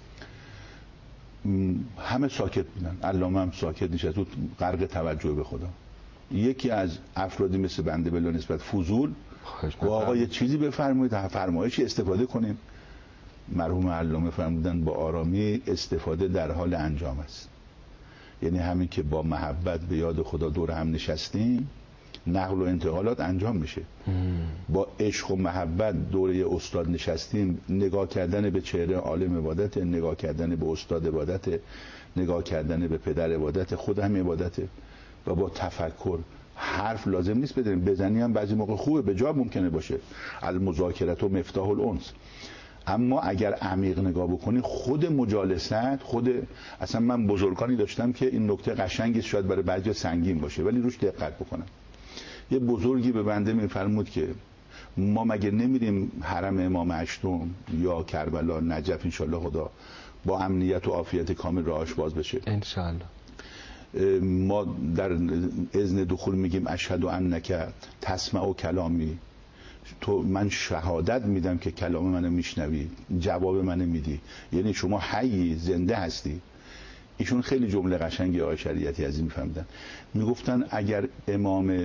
همه ساکت بودن، علامه هم ساکت نشست بود، غرق توجه به خدا. یکی از افرادی مثل بنده بلا نسبت فضول و آقا یه چیزی بفرمایید، فرمایشی استفاده کنیم. مرحوم علامه فرمودن با آرامی استفاده در حال انجام است. یعنی همین که با محبت به یاد خدا دور هم نشستیم، نقل و انتقالات انجام میشه. با عشق و محبت دور یه استاد نشستیم، نگاه کردن به چهره عالم عبادت، نگاه کردن به استاد عبادت، نگاه کردن به پدر عبادت، خود هم عبادته. و با تفکر، حرف لازم نیست بداریم، بزنی هم بعضی موقع خوبه، به جا ممکنه باشه، المذاکرة و مفتاح الانس. اما اگر عمیق نگاه بکنی، خود مجالست، خود اصلا من بزرگانی داشتم که این نکته قشنگی شاید برای بعضی سنگین باشه ولی روش دقت بکنم. یه بزرگی به بنده میفرمود که ما مگه نمیریم حرم امام هشتم یا کربلا، نجف، انشالله خدا با امنیت و عافیت کامل راهش باز بشه انشالله. ما در اذن دخول میگیم اشهد انک تسمع کلامی، تو من شهادت میدم که کلام منو میشنوی، جواب منو میدی، یعنی شما حی زنده هستی. ایشون خیلی جمله قشنگی آقای شریعتی از این میفهمیدن، میگفتن اگر امام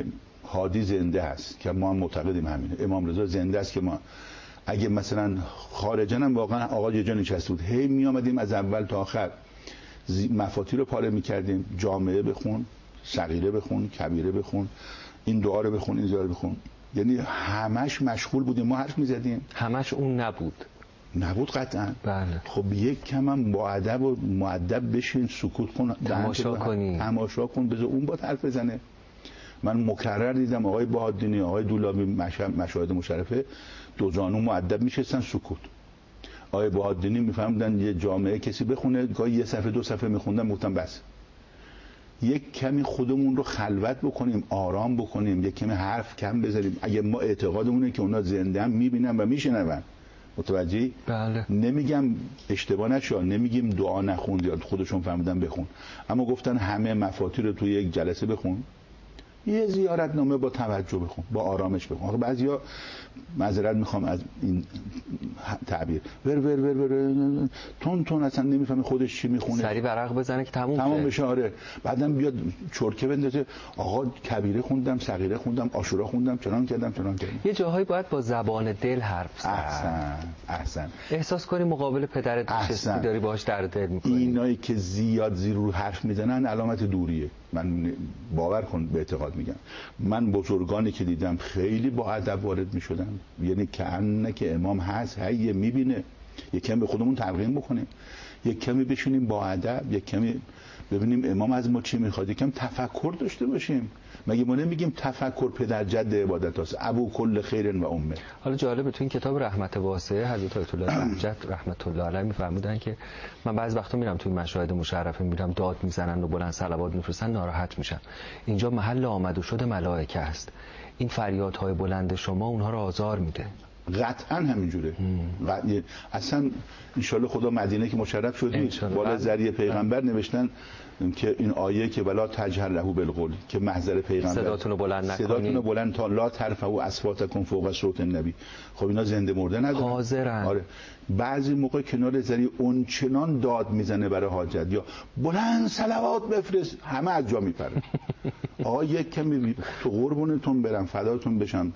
هادی زنده است که ما هم معتقدیم همینه. امام رضا زنده است که ما اگه مثلا خارجن هم واقعا آقا یه جا نشسته بود، هی می آمدیم از اول تا آخر مفاتیح رو پاره میکردیم، جامعه بخون، صغیره بخون، کبیره بخون، این دعا رو بخون، این دعا رو بخون، یعنی همش مشغول بودیم. ما حرف میزدیم، همش اون نبود نبود قطعا. بله. خب یک کم هم با ادب و مؤدب بشین، سکوت کن، تماشا کنی، تماشا کن، بذار اون با حرف بزنه. من مکرر دیدم آقای بهادینی، آقای دولابی، مشاهد مشرفه دو زانو مؤدب میشستن سکوت. آقای بهادینی میفهمدن یه جامعه کسی بخونه، گاهی یه صفحه دو صفحه میخوندن، گفتم بس یک کمی خودمون رو خلوت بکنیم، آرام بکنیم، یک کمی حرف کم بزنیم. اگه ما اعتقادمونه که اونا زنده هم میبینن و میشنون، متوجهی؟ بله. نمیگم اشتباه نشه، نمیگیم دعا نخون یا خودشون فهمیدن بخون، اما گفتن همه مفاتیح رو توی یک جلسه بخون، یه زیارتنامه با توجه بخون، با آرامش بخون. بعضیا معذرت میخوام از این تعبیر، ور ور ور ور تون تون اصلا نمیفهمه خودش چی میخونه، سری ورق بزنه که تموم تمام بشه. آره، بعدم بیاد چرکه بندازه، آقا کبیره خوندم، صغیره خوندم، عاشورا خوندم، چنان کردم چنان کردم. یه جاهایی باید با زبان دل حرف زد. احسن احسن احساس کنی مقابل پدرت نشستی داری باهاش در دل میکنی. اینایی که زیاد زیر رو حرف میزنن علامت دوریه. من باور کن به اعتقاد میگم، من بزرگانی که دیدم خیلی با ادب وارد میشدن، یعنی کأنه که امام هست، هی میبینه. یک کمی به خودمون تلقین بکنیم، یک کمی بشینیم با ادب، یک کمی ببینیم امام از ما چی میخواد، یک کم تفکر داشته باشیم. مگه ما نمیگیم تفکر پدر جد عبادت هست، ابو کل خیر و امه. حالا جالبه تو این کتاب رحمت واسعه حضرت آیت الله بهجت رحمت الله علیه میفرمودن که من بعضی وقتا میرم توی مشاهد مشرفه، میرم داد میزنن و بلند صلوات میفرستن، ناراحت میشم. اینجا محل آمد و شد ملائکه است. این فریادهای بلند شما اونها رو آزار میده. قطعا همینجوره. قطعا. اصلا انشالله خدا مدینه که مشرف شدی، بالا ذریعه پیغمبر نوشتن که این آیه که ولا تجهر له بالقول، که محضر پیغمبر صداتون رو بلند نکنید، صداتون رو بلند تا لا ترفعوا اصواتکم فوق صوت النبی. خب اینا زنده مرده ندارن، حاضرن. آره، بعضی موقع کنار ذریعه اون چنان داد میزنه برای حاجت یا بلند صلوات بفرست، همه از جا میپره. آقا یک کمی تو قربونتون برم، فداتون بشم،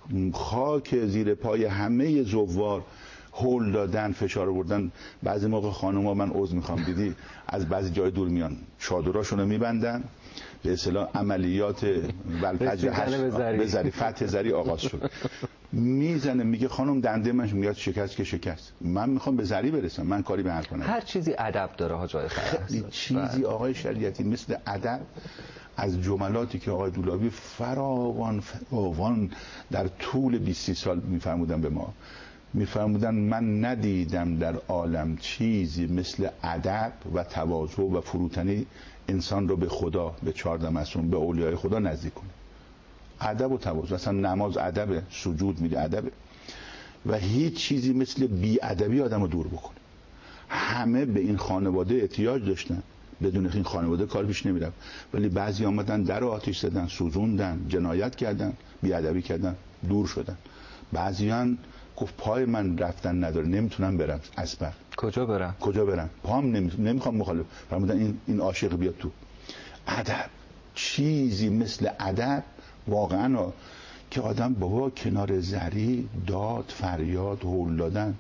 خاک زیر پای همه زوار هول دادن، فشار آوردن. بعضی موقع خانوما، من عذر میخوام، دیدی از بعضی جای دور میان چادراشونو میبندن، به اصطلاح عملیات ولفجر هشت به زری فتح زری آغاز شد، میزنه میگه خانم دنده من میاد شکست که شکست، من میخوام به زری برسم، من کاری به هر کنم. هر چیزی ادب داره ها، جای خیلی چیزی آقای شریعتی مثل ادب. از جملاتی که آقای دولابی فراوان فراوان در طول بیست سال میفرمودن به ما، میفرمودن من ندیدم در عالم چیزی مثل ادب و تواضع و فروتنی انسان رو به خدا، به چهارده معصوم، به اولیای خدا نزدیک کنه. ادب و تواضع، اصلا نماز ادبه، سجود میگه ادبه، و هیچ چیزی مثل بی ادبی آدمو دور بکنه. همه به این خانواده احتیاج داشتن، بدون این خانواده کار پیش نمیرفت، ولی بعضی آمدن در آتش زدن، سوزوندن، جنایت کردن، بیادبی کردن، دور شدن. بعضیان گفت پای من رفتن نداره، نمیتونم برم اسبر. کجا برم کجا برم پام نمی... نمیخوام مخالف. فرمودن این این عاشق بیاد تو. ادب، چیزی مثل ادب واقعا، که آدم بابا کنار زری داد فریاد هول دادن،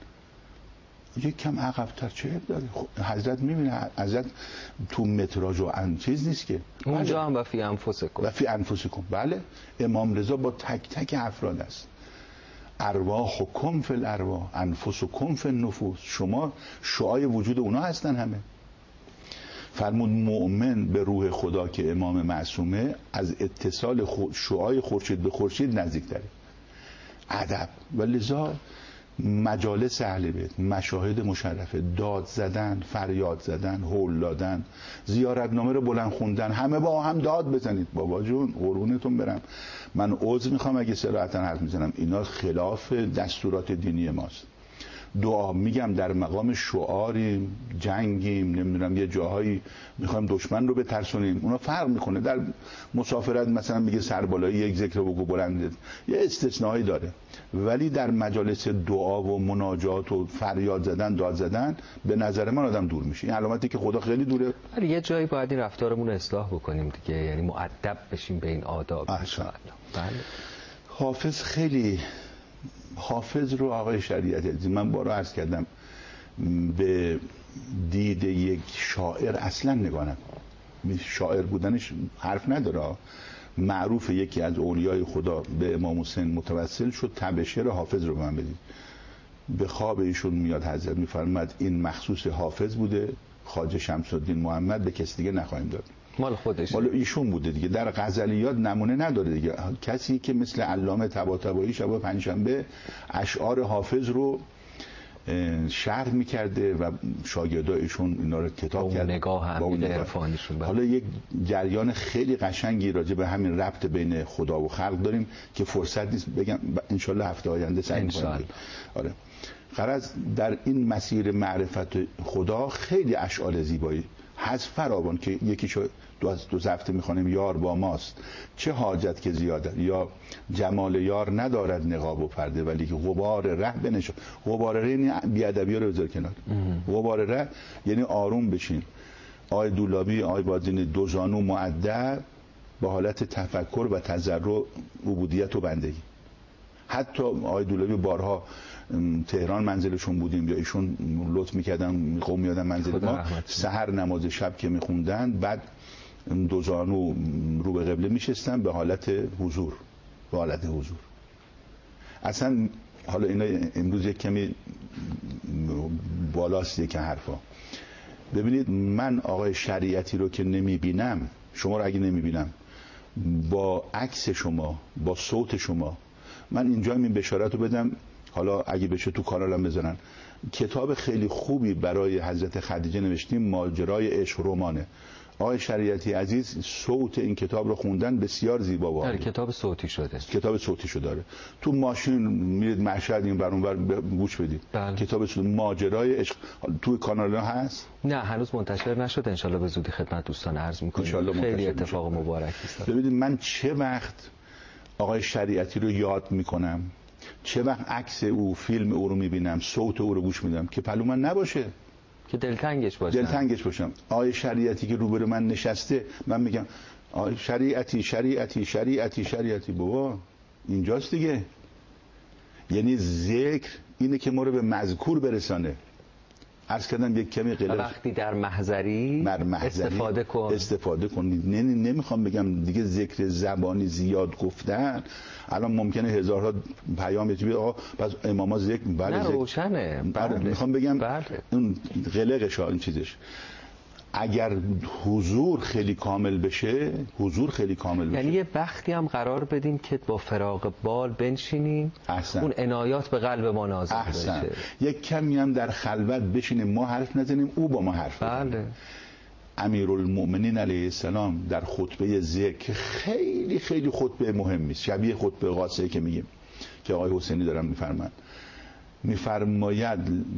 یک کم عقب‌تر چه داره. حضرت میبینه، حضرت تو متراژ و ان چیز نیست که اونجا بله. هم و فی انفسکم، و فی انفسکم، بله. امام رضا با تک تک افراد است. ارواحکم فی الارواح انفسکم فی النفوس، شما شعاع وجود اونا هستن همه. فرمود مؤمن به روح خدا که امام معصومه از اتصال شعاع خورشید به خورشید نزدیک‌تره. ادب. و لذا مجالس اهل بیت، مشاهد مشرفه، داد زدن، فریاد زدن، هول دادن، زیارتنامه رو بلند خوندن، همه با هم داد بزنید. بابا جون قربونتون برم، من عذر میخوام اگه صراحتا حرف میزنم، اینا خلاف دستورات دینی ماست. دعا میگم در مقام شعاریم، جنگیم، نمیدونم یه جاهایی میخوایم دشمن رو بترسونیم، اونا فرق میکنه. در مسافرت مثلا میگه سربالایی یک ذکر بگو بلند، یه استثنایی داره، ولی در مجالس دعا و مناجات و فریاد زدن، داد زدن، به نظر من آدم دور میشه. این علامتی که خدا خیلی دوره. ولی یه جایی باید این رفتارمون رو اصلاح بکنیم دیگه، یعنی مؤدب بشیم به این آداب. بله. حافظ خیلی، حافظ رو آقای شریعتی من بارها عرض کردم، به دید یک شاعر اصلا نگاه نکن. شاعر بودنش حرف نداره. معروف یکی از اولیای خدا به امام حسین متوسل شد، تبع شعر حافظ رو به من بدید. به خواب ایشون میاد حضرت میفرماد این مخصوص حافظ بوده، خواجه شمس الدین محمد به کسی دیگه نخواهیم داد. مال خودش، مال ایشون بوده دیگه. در غزلیات نمونه نداره دیگه. کسی که مثل علامه طباطبایی شب پنجشنبه اشعار حافظ رو شرح میکرده و شاگردای ایشون اینا رو کتاب کرده. نگاه عمیق عرفانیشون. حالا یک جریان خیلی قشنگی راجع به همین ربط بین خدا و خلق داریم که فرصت نیست بگم، ان شاءالله هفته آینده سعی می‌کنم. آره. غرض در این مسیر معرفت خدا خیلی اشعار زیبایی حذف فراوان که یکیشو دو از دو هفته میخوانیم. یار با ماست چه حاجت که زیاده، یا جمال یار ندارد نقاب و پرده ولی که غبار ره بنشان. غبار ره یعنی بی‌ادبی رو بذار کنار. غبار ره یعنی آروم بشین. آی دولابی، آی بادین دوزانو مؤدب با حالت تفکر و تضرع، عبودیت و بندگی. حتی آی دولابی بارها تهران منزلشون بودیم یا ایشون لطف میکردن قوم میادن منزل ما، سحر نماز شب که میخوندن بعد دوزانو رو به قبله میشستن به حالت حضور، به حالت حضور. اصلا حالا اینا امروز یک کمی بالاست یک حرفا. ببینید من آقای شریعتی رو که نمیبینم، شما رو اگه نمیبینم، با عکس شما، با صوت شما، من اینجا این بشارت رو بدم، حالا اگه بشه تو کانالم بذارن، کتاب خیلی خوبی برای حضرت خدیجه نوشتیم، ماجرای عشق، رمانه. آقای شریعتی عزیز صوت این کتاب رو خوندن بسیار زیبا بود. کتاب صوتی شده. کتاب صوتی شده داره. تو ماشین میرید مشهد این بر اون بر گوش بدید. بله. کتاب صوتی ماجرای عشق تو کانال هست؟ نه هنوز منتشر نشده، ان شاءالله به زودی خدمت دوستان عرض می‌کنیم. خیلی اتفاق مبارکی است. ببینید من چه وقت آقای شریعتی رو یاد میکنم، چه وقت عکس او، فیلم او رو میبینم، صوت او رو گوش میدم که پلو من نباشه، که دلتنگش باشم. دلتنگش باشم. آقای شریعتی که روبرو من نشسته من میگم آقای شریعتی شریعتی شریعتی شریعتی، بابا اینجاست دیگه. یعنی ذکر اینه که ما رو به مذکور برسانه. عرض کردم یک کمی قلق. وقتی در محضری استفاده کن استفاده کن. نه نمیخوام بگم دیگه ذکر زبانی زیاد گفتن، الان ممکنه هزارها پیام بشه آقا پس اماما ذکر بله نه روشنه. بله. میخوام بگم بله. اون قلقش این چیزش، اگر حضور خیلی کامل بشه، حضور خیلی کامل بشه، یعنی یه وقتی هم قرار بدیم که با فراغ بال بنشینیم، احسن. اون عنایات به قلب ما نازل بشه. یک کمی هم در خلوت بشینیم، ما حرف نزنیم، او با ما حرف بزنه. بله. امیرالمؤمنین علیه السلام در خطبه ذکر خیلی خیلی خطبه مهمی است، شبیه خطبه قاصه که میگیم که آقای حسینی دارن میفرمایند، میفرماید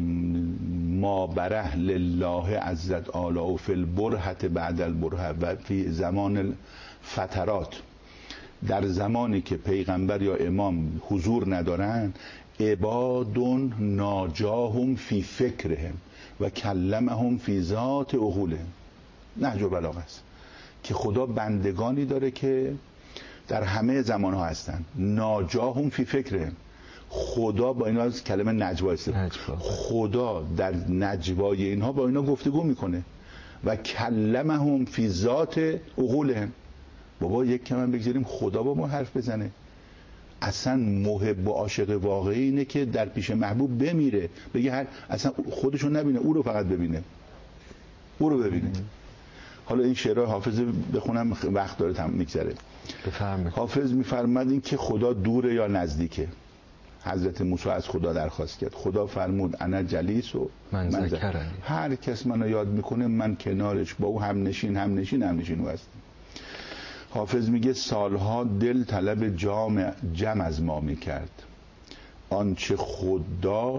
ما بره لله عزت آلا فی البرهة بعد البرهة و فی زمان الفترات، در زمانی که پیغمبر یا امام حضور ندارن، عباد ناجاهم فی فکرهم و کلمهم فی ذات عقولهم. نهج البلاغه است که خدا بندگانی داره که در همه زمان ها هستن، ناجاهم فی فکرهم، خدا با اینا از کلمه نجوا استفاده، خدا در نجوای اینها با اینا گفتگو میکنه و کلمهم فی ذات عقولهم. بابا یک کم هم بگذاریم خدا با ما حرف بزنه. اصلا محب و عاشق واقعی اینه که در پیش محبوب بمیره، بگه هر اصلا خودشو نبینه، او رو فقط ببینه، او رو ببینه. حالا این شعرهای حافظ بخونم، وقت داره تمام میگذره. بفرمایید. حافظ میفرماد این که خدا دوره یا نزدیکه. حضرت موسی از خدا درخواست کرد، خدا فرمود انا جلیس و من ذکرنی، هر کس منو یاد میکنه من کنارش با او هم نشین هم نشین هم نشین او هستم. حافظ میگه سالها دل طلب جام جم از ما میکرد، آنچه خود داشت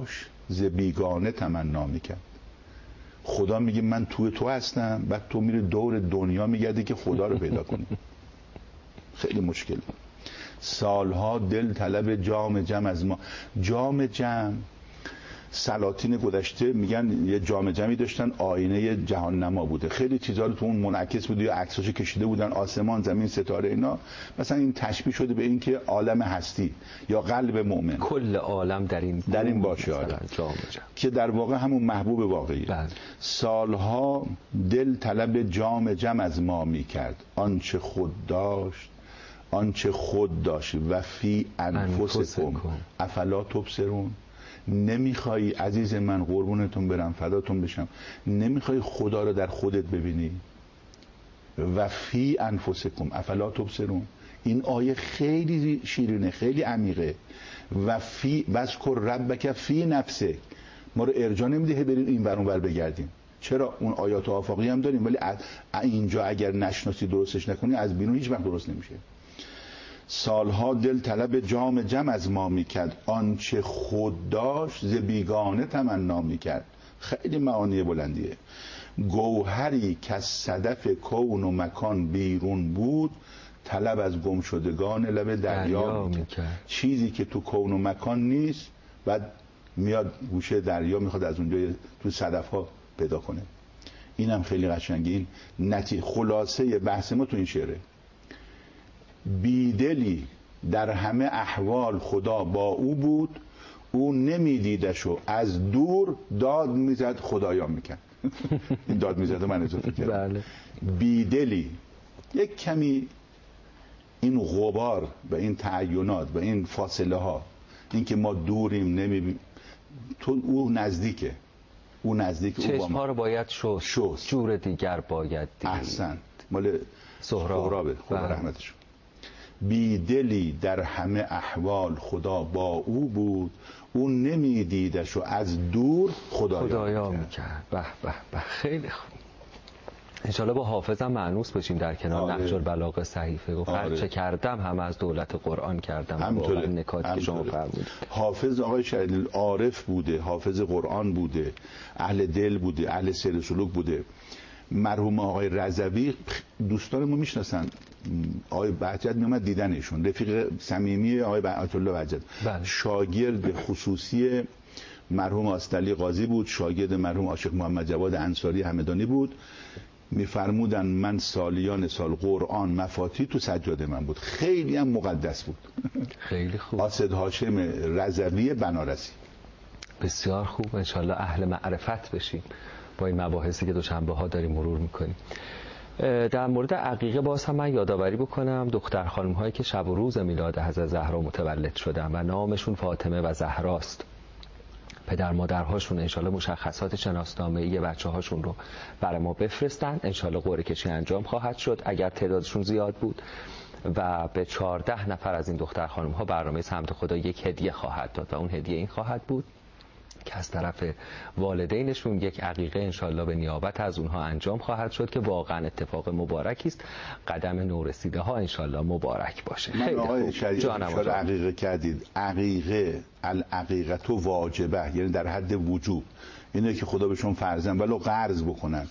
ز بیگانه تمنا میکرد. خدا میگه من توی تو هستم، بعد تو میری دور دنیا میگردی که خدا رو پیدا کنی. خیلی مشکل. سالها دل طلب جام جم از ما. جام جم سلاطین گذشته میگن یه جام جمی داشتن، آینه جهان نما بوده، خیلی چیزا رو تو اون منعکس بوده یا عکساشو کشیده بودن، آسمان، زمین، ستاره، اینا. مثلا این تشبیه شده به این که عالم هستی یا قلب مؤمن، کل عالم در این در این باشه، جام جم، که در واقع همون محبوب واقعیه. بله. سالها دل طلب جام جم از ما میکرد، آنچه خود داشت آنچه خود داشت و فی انفسکم افلا تبصرون. نمیخوای عزیز من، قربونتون برم، فداتون بشم، نمیخوای خدا رو در خودت ببینی؟ و فی انفسکم افلا تبصرون. این آیه خیلی شیرینه، خیلی عمیقه. و فی بذکر ربک فی نفسک. ما رو ارجاع نمیده بریم این ور اون ور بگردیم. چرا؟ اون آیات آفاقی هم داریم، ولی اینجا اگر نشناسی، درستش نکنی، از بیرون هیچ وقت درست نمیشه. سالها دل طلب جام جم از ما میکرد، آنچه خود داشت ز بیگانه تمنا میکرد. خیلی معانی بلندیه. گوهری که از صدف کون و مکان بیرون بود، طلب از گم شدگان لب دریا میکرد. چیزی که تو کون و مکان نیست، بعد میاد گوشه دریا، میخواد از اونجا تو صدف ها پیدا کنه. اینم خیلی قشنگه. این نتی خلاصه بحث ما تو این شعره. بیدلی در همه احوال خدا با او بود، او نمیدیدش و از دور داد میزد خدایا میکرد. این داد میزد من اضافه کردم. بله. بیدلی، یک کمی این غبار و این تعینات و این فاصله ها، این که ما دوریم نمیبینیم، تو او نزدیکه، او نزدیک. چشم ها رو باید شست، جور دیگر باید دید. احسن، مال سهرابه، خدا رحمتش. بیدلی در همه احوال خدا با او بود، او نمیدیدش و از دور خدایا, خدایا میکرد. به به به، خیلی خوب. انشالله با حافظم مأنوس بشیم در کنار. آره. نهج البلاغه صحیفه گفت آره. هر چه کردم هم از دولت قرآن کردم. همطوره. نکاتی که شما فرمودید. حافظ آقای شهید عارف بوده، حافظ قرآن بوده، اهل دل بوده، اهل سیر سلوک بوده. مرحوم آقای رضوی دوستان ما میشناسن، آقای بهجت میومد دیدنشون، رفیق صمیمی آقای آیت الله بهجت. بله. شاگرد خصوصی مرحوم آستلی قاضی بود، شاگرد مرحوم عاشق محمد جواد انصاری همدانی بود. میفرمودن من سالیان سال قرآن مفاتی تو سجاده من بود، خیلی هم مقدس بود. خیلی خوب. آسد هاشم رضوی بنارسی. بسیار خوب. انشالله اهل معرفت بشیم با این مباحثی که دوشنبه ها داریم مرور میکنیم. در مورد عقیقه باز هم من یادآوری بکنم دختر خانم هایی که شب و روز میلاد حضرت زهرا متولد شدن و نامشون فاطمه و زهراست، پدر مادرهاشون انشالله مشخصات شناسنامه‌ای بچه هاشون رو برای ما بفرستن. انشالله قرعه کشی انجام خواهد شد اگر تعدادشون زیاد بود و به چهارده نفر از این دختر خانم ها برنامه سمت خدا یک هدیه خواهد داد و اون هدیه این خواهد بود که از طرف والدینشون یک عقیقه انشالله به نیابت از اونها انجام خواهد شد که واقعا اتفاق مبارکی است. قدم نورسیده ها انشالله مبارک باشه. خیلی آقای شریف اشاره عقیقه کردید. عقیقه العقیقه واجبه، یعنی در حد وجوب، اینه که خدا بهشون فرزند ولو قرض بکنن.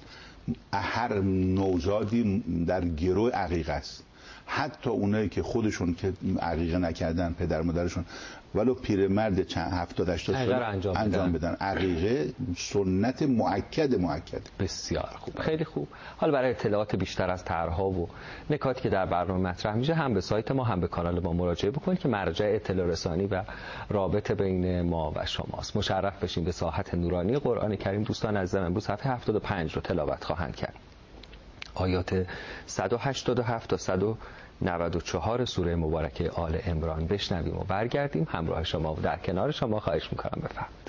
هر نوزادی در گروه عقیقه است، حتی اونایی که خودشون که عقیقه نکردن، پدر مادرشون ولو پیرمرد چند هفتاد هشتاد سال انجام, انجام بدن. عقیقه سنت مؤکد مؤکد. بسیار خوب، خیلی خوب. حالا برای اطلاعات بیشتر از طرح‌ها و نکاتی که در برنامه مطرح میشه هم به سایت ما هم به کانال ما مراجعه بکنید که مرجع اطلاع رسانی و رابطه بین ما و شماست. مشرف بشین به ساحت نورانی قرآن کریم. دوستان عزیزم امروز صفحه هفتاد و پنج رو تلاوت خواهند کرد. آیات صد و هشتاد و هفت تا صد و نود و چهار سوره مبارکه آل عمران بشنویم و برگردیم همراه شما و در کنار شما. خواهش میکنم بفرمایید.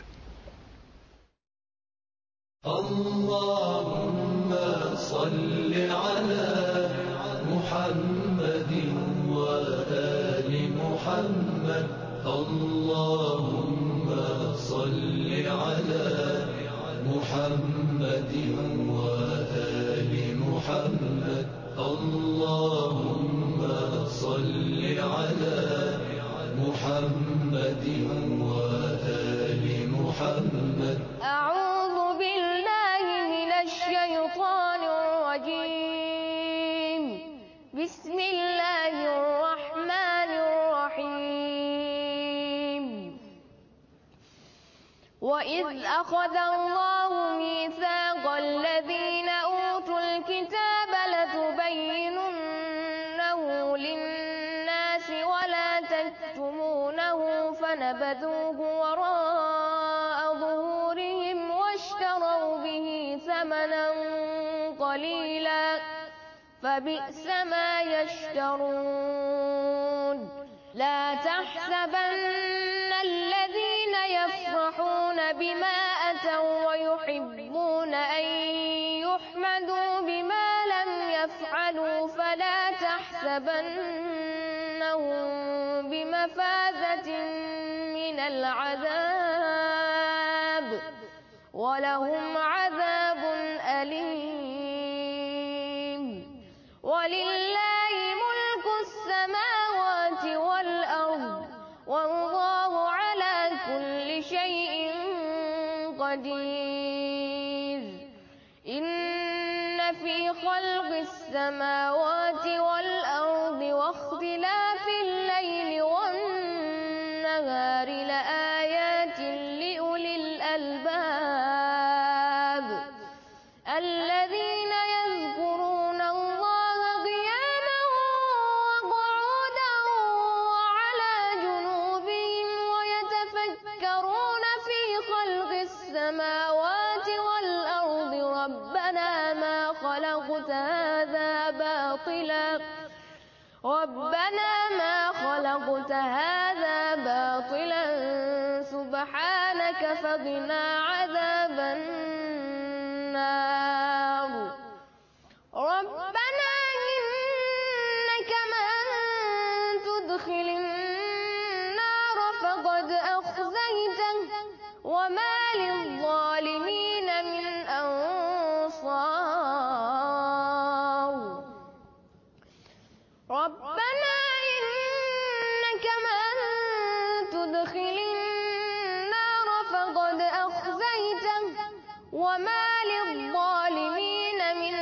اللهم صل علی محمد و آل محمد. اللهم صل علی محمد و آل محمد. اللهم صل علی محمد و آل محمد. محمد. أعوذ بالله من الشيطان الرجيم. بسم الله الرحمن الرحيم. وإذ أخذ الله ميثاق الذين أوتوا الكتاب لتبيننه للناس ولا تكتمونه فنبذوه وراء ظهورهم واشتروا به ثمنا قليلا فبئس ما يشترون. لا تحسبن الذين يفرحون بما أتوا ويحبون أن يحمدوا بما لم يفعلوا فلا تحسبنهم بمفازة من العذاب ولهم عذاب أليم. ولله ملك السماوات والأرض والله على كل شيء قدير. إن في خلق السماوات والأرض واختلاف الليل والنهار لآيات لأولي الألباب الذين يذكرون الله قياما وقعودا وعلى جنوبهم ويتفكرون في خلق السماوات والأرض ربنا ما خلقت هذا باطلا ربنا ما خلقت هذا باطلا سبحانك فقنا عذاب النار. ربنا إنك من تدخل النار فقد أخزيته وما للظالمين من أنصار. ربنا إنك من تدخل النار فقد أخزيته وما للظالمين من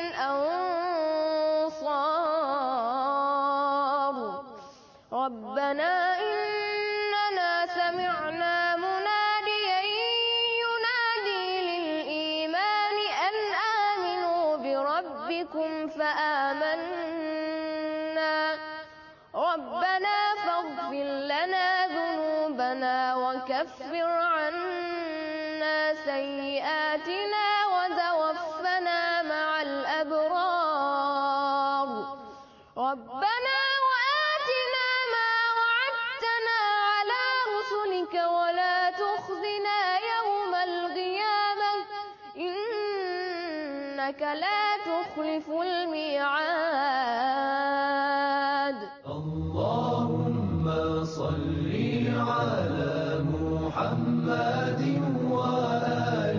أنصار. ربنا إننا سمعنا مناديا ينادي للإيمان أن آمنوا بربكم فآمنا ربنا فاغفر لنا ذنوبنا وكفر عنا سيئاتنا وتوفنا مع الأبرار. ربنا وآتنا ما وعدتنا على رسلك ولا تخزنا يوم القيامة إنك لا تخلف الميعاد. اللهم صل على محمد وآل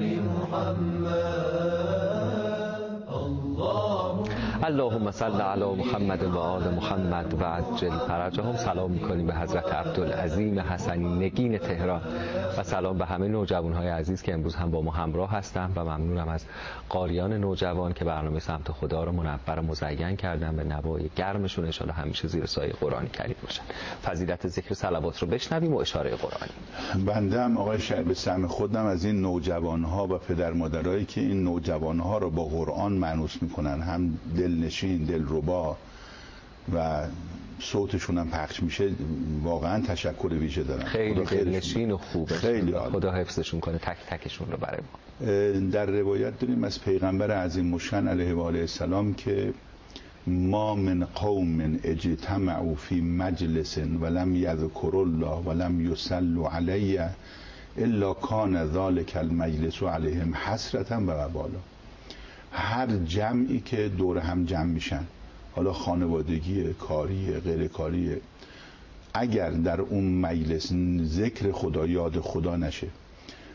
محمد. اللهم اللهم صل علی محمد و آل محمد و عجل فرجهم. سلام میکنیم به حضرت عبدالعظیم حسنی نگین تهران و سلام به همه نوجوانهای عزیز که امروز هم با ما همراه هستن و ممنونم از قاریان نوجوان که برنامه سمت خدا رو منور و مزین کردن. به نوای گرمشون ان شاءالله همیشه زیر سایه قرآن کریم باشن. فضیلت ذکر صلوات رو بشنویم و اشاره قرآنی. بنده هم آقای شعب سهم خودم از این نوجوانها و پدر مادرایی که این نوجوانها رو با قرآن مانوس میکنن، هم دلنشین، دلربا و صوتشون هم پخش میشه، واقعا تشکر ویژه دارم. خیلی دلنشین و خوبه. خیلی عالی. خدا حفظشون کنه تک تکشون رو برای ما. در روایت داریم از پیغمبر عظیم مشن علیه و آله السلام که ما من قوم اجتمعوا فی مجلس ولم یذکروا الله ولم یصلوا علی الا کان ذلک المجلس علیهم حسرة و وبالا. هر جمعی که دور هم جمع میشن، حالا خانوادگی، کاری، غیر کاری، اگر در اون مجلس ذکر خدا، یاد خدا نشه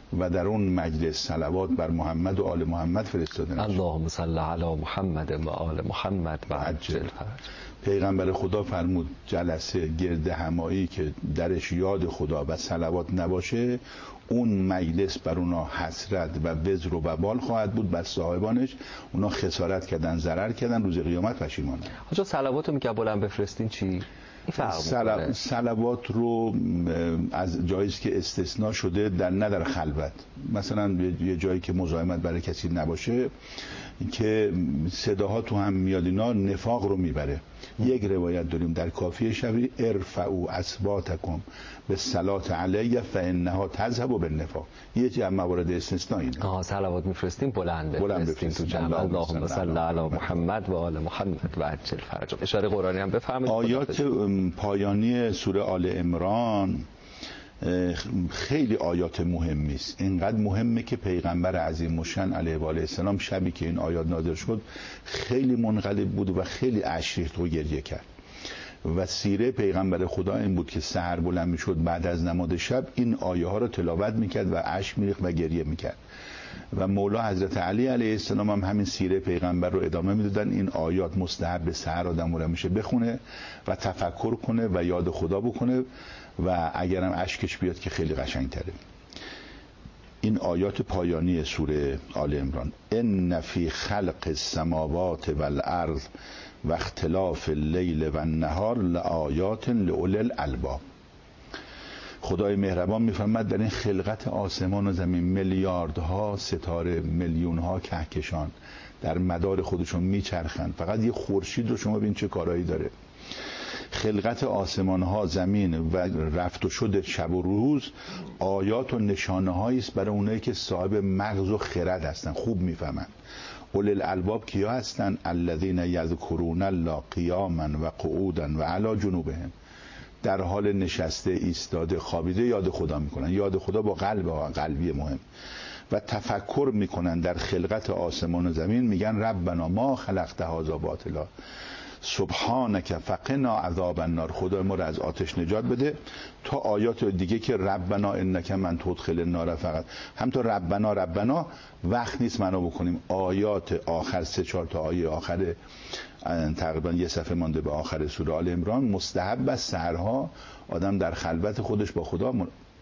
و در اون مجلس صلوات بر محمد و آل محمد فرستاده نشد. اللهم صل علی محمد و آل محمد و عجل فرج. پیغمبر خدا فرمود جلسه گرد همایی که درش یاد خدا و صلوات نباشه اون مجلس بر اونا حسرت و وزر و وبال خواهد بود بر صاحبانش. اونا خسارت کردن، ضرر کردن، روز قیامت پشیمانن. آجا صلوات رو میگه بلند بفرستین چی؟ سل... صلوات رو از جایی که استثناء شده در نه در خلوت، مثلا یه جایی که مزاحمت برای کسی نباشه که صداها تو هم میاد اینا نفاق رو میبره. یک روایت داریم در کافیه شبی ارفعوا اصواتکم بالصلاة علی فانها تذهب بالنفاق. یه چیز موارد استثنایی اینه. آها صلوات میفرستیم بلند بفرستیم تو جمع. اللهم صل علی محمد و آل محمد و عجل فرج. اشاره قرآنی هم بفرمایید. آیات پایانی سوره آل عمران خیلی آیات مهمی است. اینقدر مهمه که پیغمبر عظیم الشأن علیه و آله السلام شبی که این آیات نازل شد خیلی منقلب بود و خیلی اشک ریخت و گریه کرد. و سیره پیغمبر خدا این بود که سحر بلند میشد بعد از نماز شب این آیه ها رو تلاوت میکرد و اشک میریخت و گریه میکرد. و مولا حضرت علی علیه السلام هم همین سیره پیغمبر رو ادامه میدادن. این آیات مستحب سحر آدم بلند میشه بخونه و تفکر کنه و یاد خدا بکنه و اگرم اشکش بیاد که خیلی قشنگتره. این آیات پایانی سوره آل عمران: ان فی خلق السماوات والارض و اختلاف اللیل و النهار لآیات لأولی الالباب. خدای مهربان میفرماد در این خلقت آسمان و زمین میلیاردها ستاره، میلیونها کهکشان در مدار خودشون میچرخن. فقط یه خورشید رو شما ببین چه کارایی داره. خلقت آسمان ها، زمین و رفت و شد شب و روز آیات و نشانه هایی است برای اونایی که صاحب مغز و خرد هستن، خوب میفهمن. اول الالباب کیا هستن؟ الذین یذکرون الله قیاما و قعودا و علی جنوبهم. در حال نشسته، ایستاده، خوابیده یاد خدا میکنن. یاد خدا با قلب و قلبی مهم. و تفکر میکنن در خلقت آسمان و زمین. میگن ربنا ما خلقت هذا باطلا سبحانک فقنا عذاب النار. خدا ما رو از آتش نجات بده. تا آیات دیگه که ربنا انک من تدخل النار فقط. هم تا ربنا ربنا وقت نیست منو بکنیم. آیات آخر سه چهار تا آیه آخر تقریبا یه صفحه مانده به آخر سوره آل عمران مستحب است سحرها آدم در خلوت خودش با خدا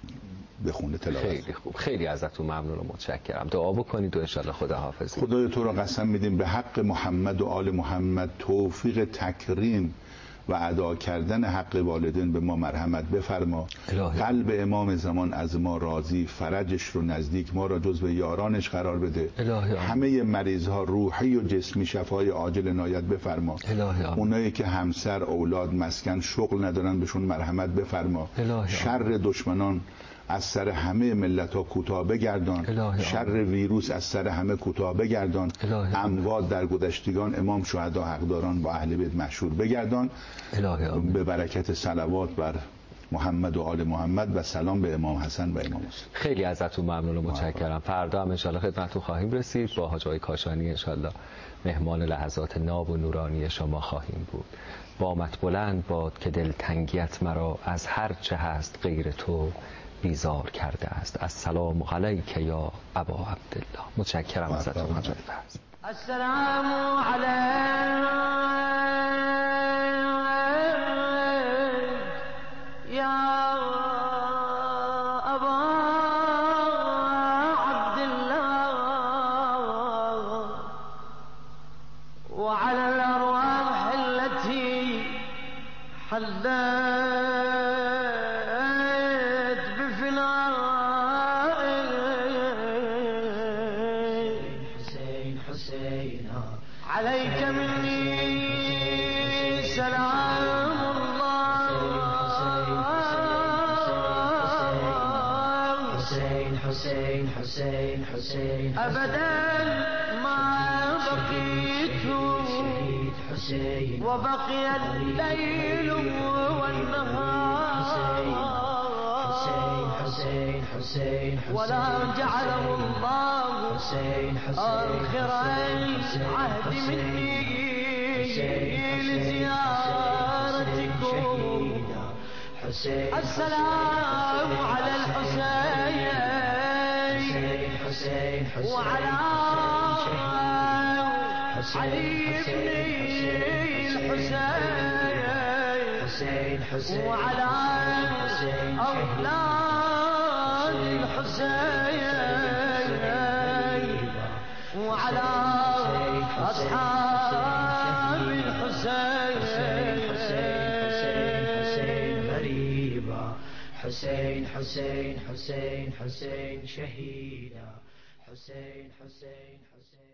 بخونه تلاوت. خیلی خوب، خیلی ازتون ممنون و متشکرم. دعا بکنید و ان شاء الله خدا حافظ. خدای تو رو قسم میدیم به حق محمد و آل محمد توفیق تکریم و ادا کردن حق والدین به ما مرحمت بفرما. الهی. قلب امام زمان از ما راضی، فرجش رو نزدیک، ما را جزو یارانش قرار بده. الهی. همه مریض ها روحی و جسمی شفای عاجل عنایت بفرما. الهی. اونایی که همسر، اولاد، مسکن، شغل ندارن بهشون مرحمت بفرما. الهی. شر دشمنان از سر همه ملت ها کوتاه بگردان. الهی. شر ویروس از سر همه کوتاه بگردان. الهی. اموات در گذشتگان، امام شهدا حقداران با اهل بیت مشهور بگردان. الهی. به برکت صلوات بر محمد و آل محمد و سلام به امام حسن و امام حسین. خیلی ازتون ممنون و متشکرم. فردا هم ان شاء الله خدمتتون خواهیم رسید با حاج آقای کاشانی. ان شاء الله مهمان لحظات ناب و نورانی شما خواهیم بود. بامت بلند باد که دلتنگیت مرا از هر چه هست غیر تو بیزار کرده است. السلام علیک یا ابا عبدالله. متشکرم ازتون حاج آقای فرز. السلام علیک یا ابا عبدالله وعلى الارواح التي حلت عليك مني سلام الله. حسين حسين حسين حسين أبدا ما بقيت وبقي الليل والنهار ولا جعله الله آخر العهد مني لزيارتكم. السلام على الحسين وعلى علي بن الحسين وعلى أولاد الحسين وعلى أصحاب الحسين غريبا حسين حسين حسين حسين شهيدا حسين حسين حسين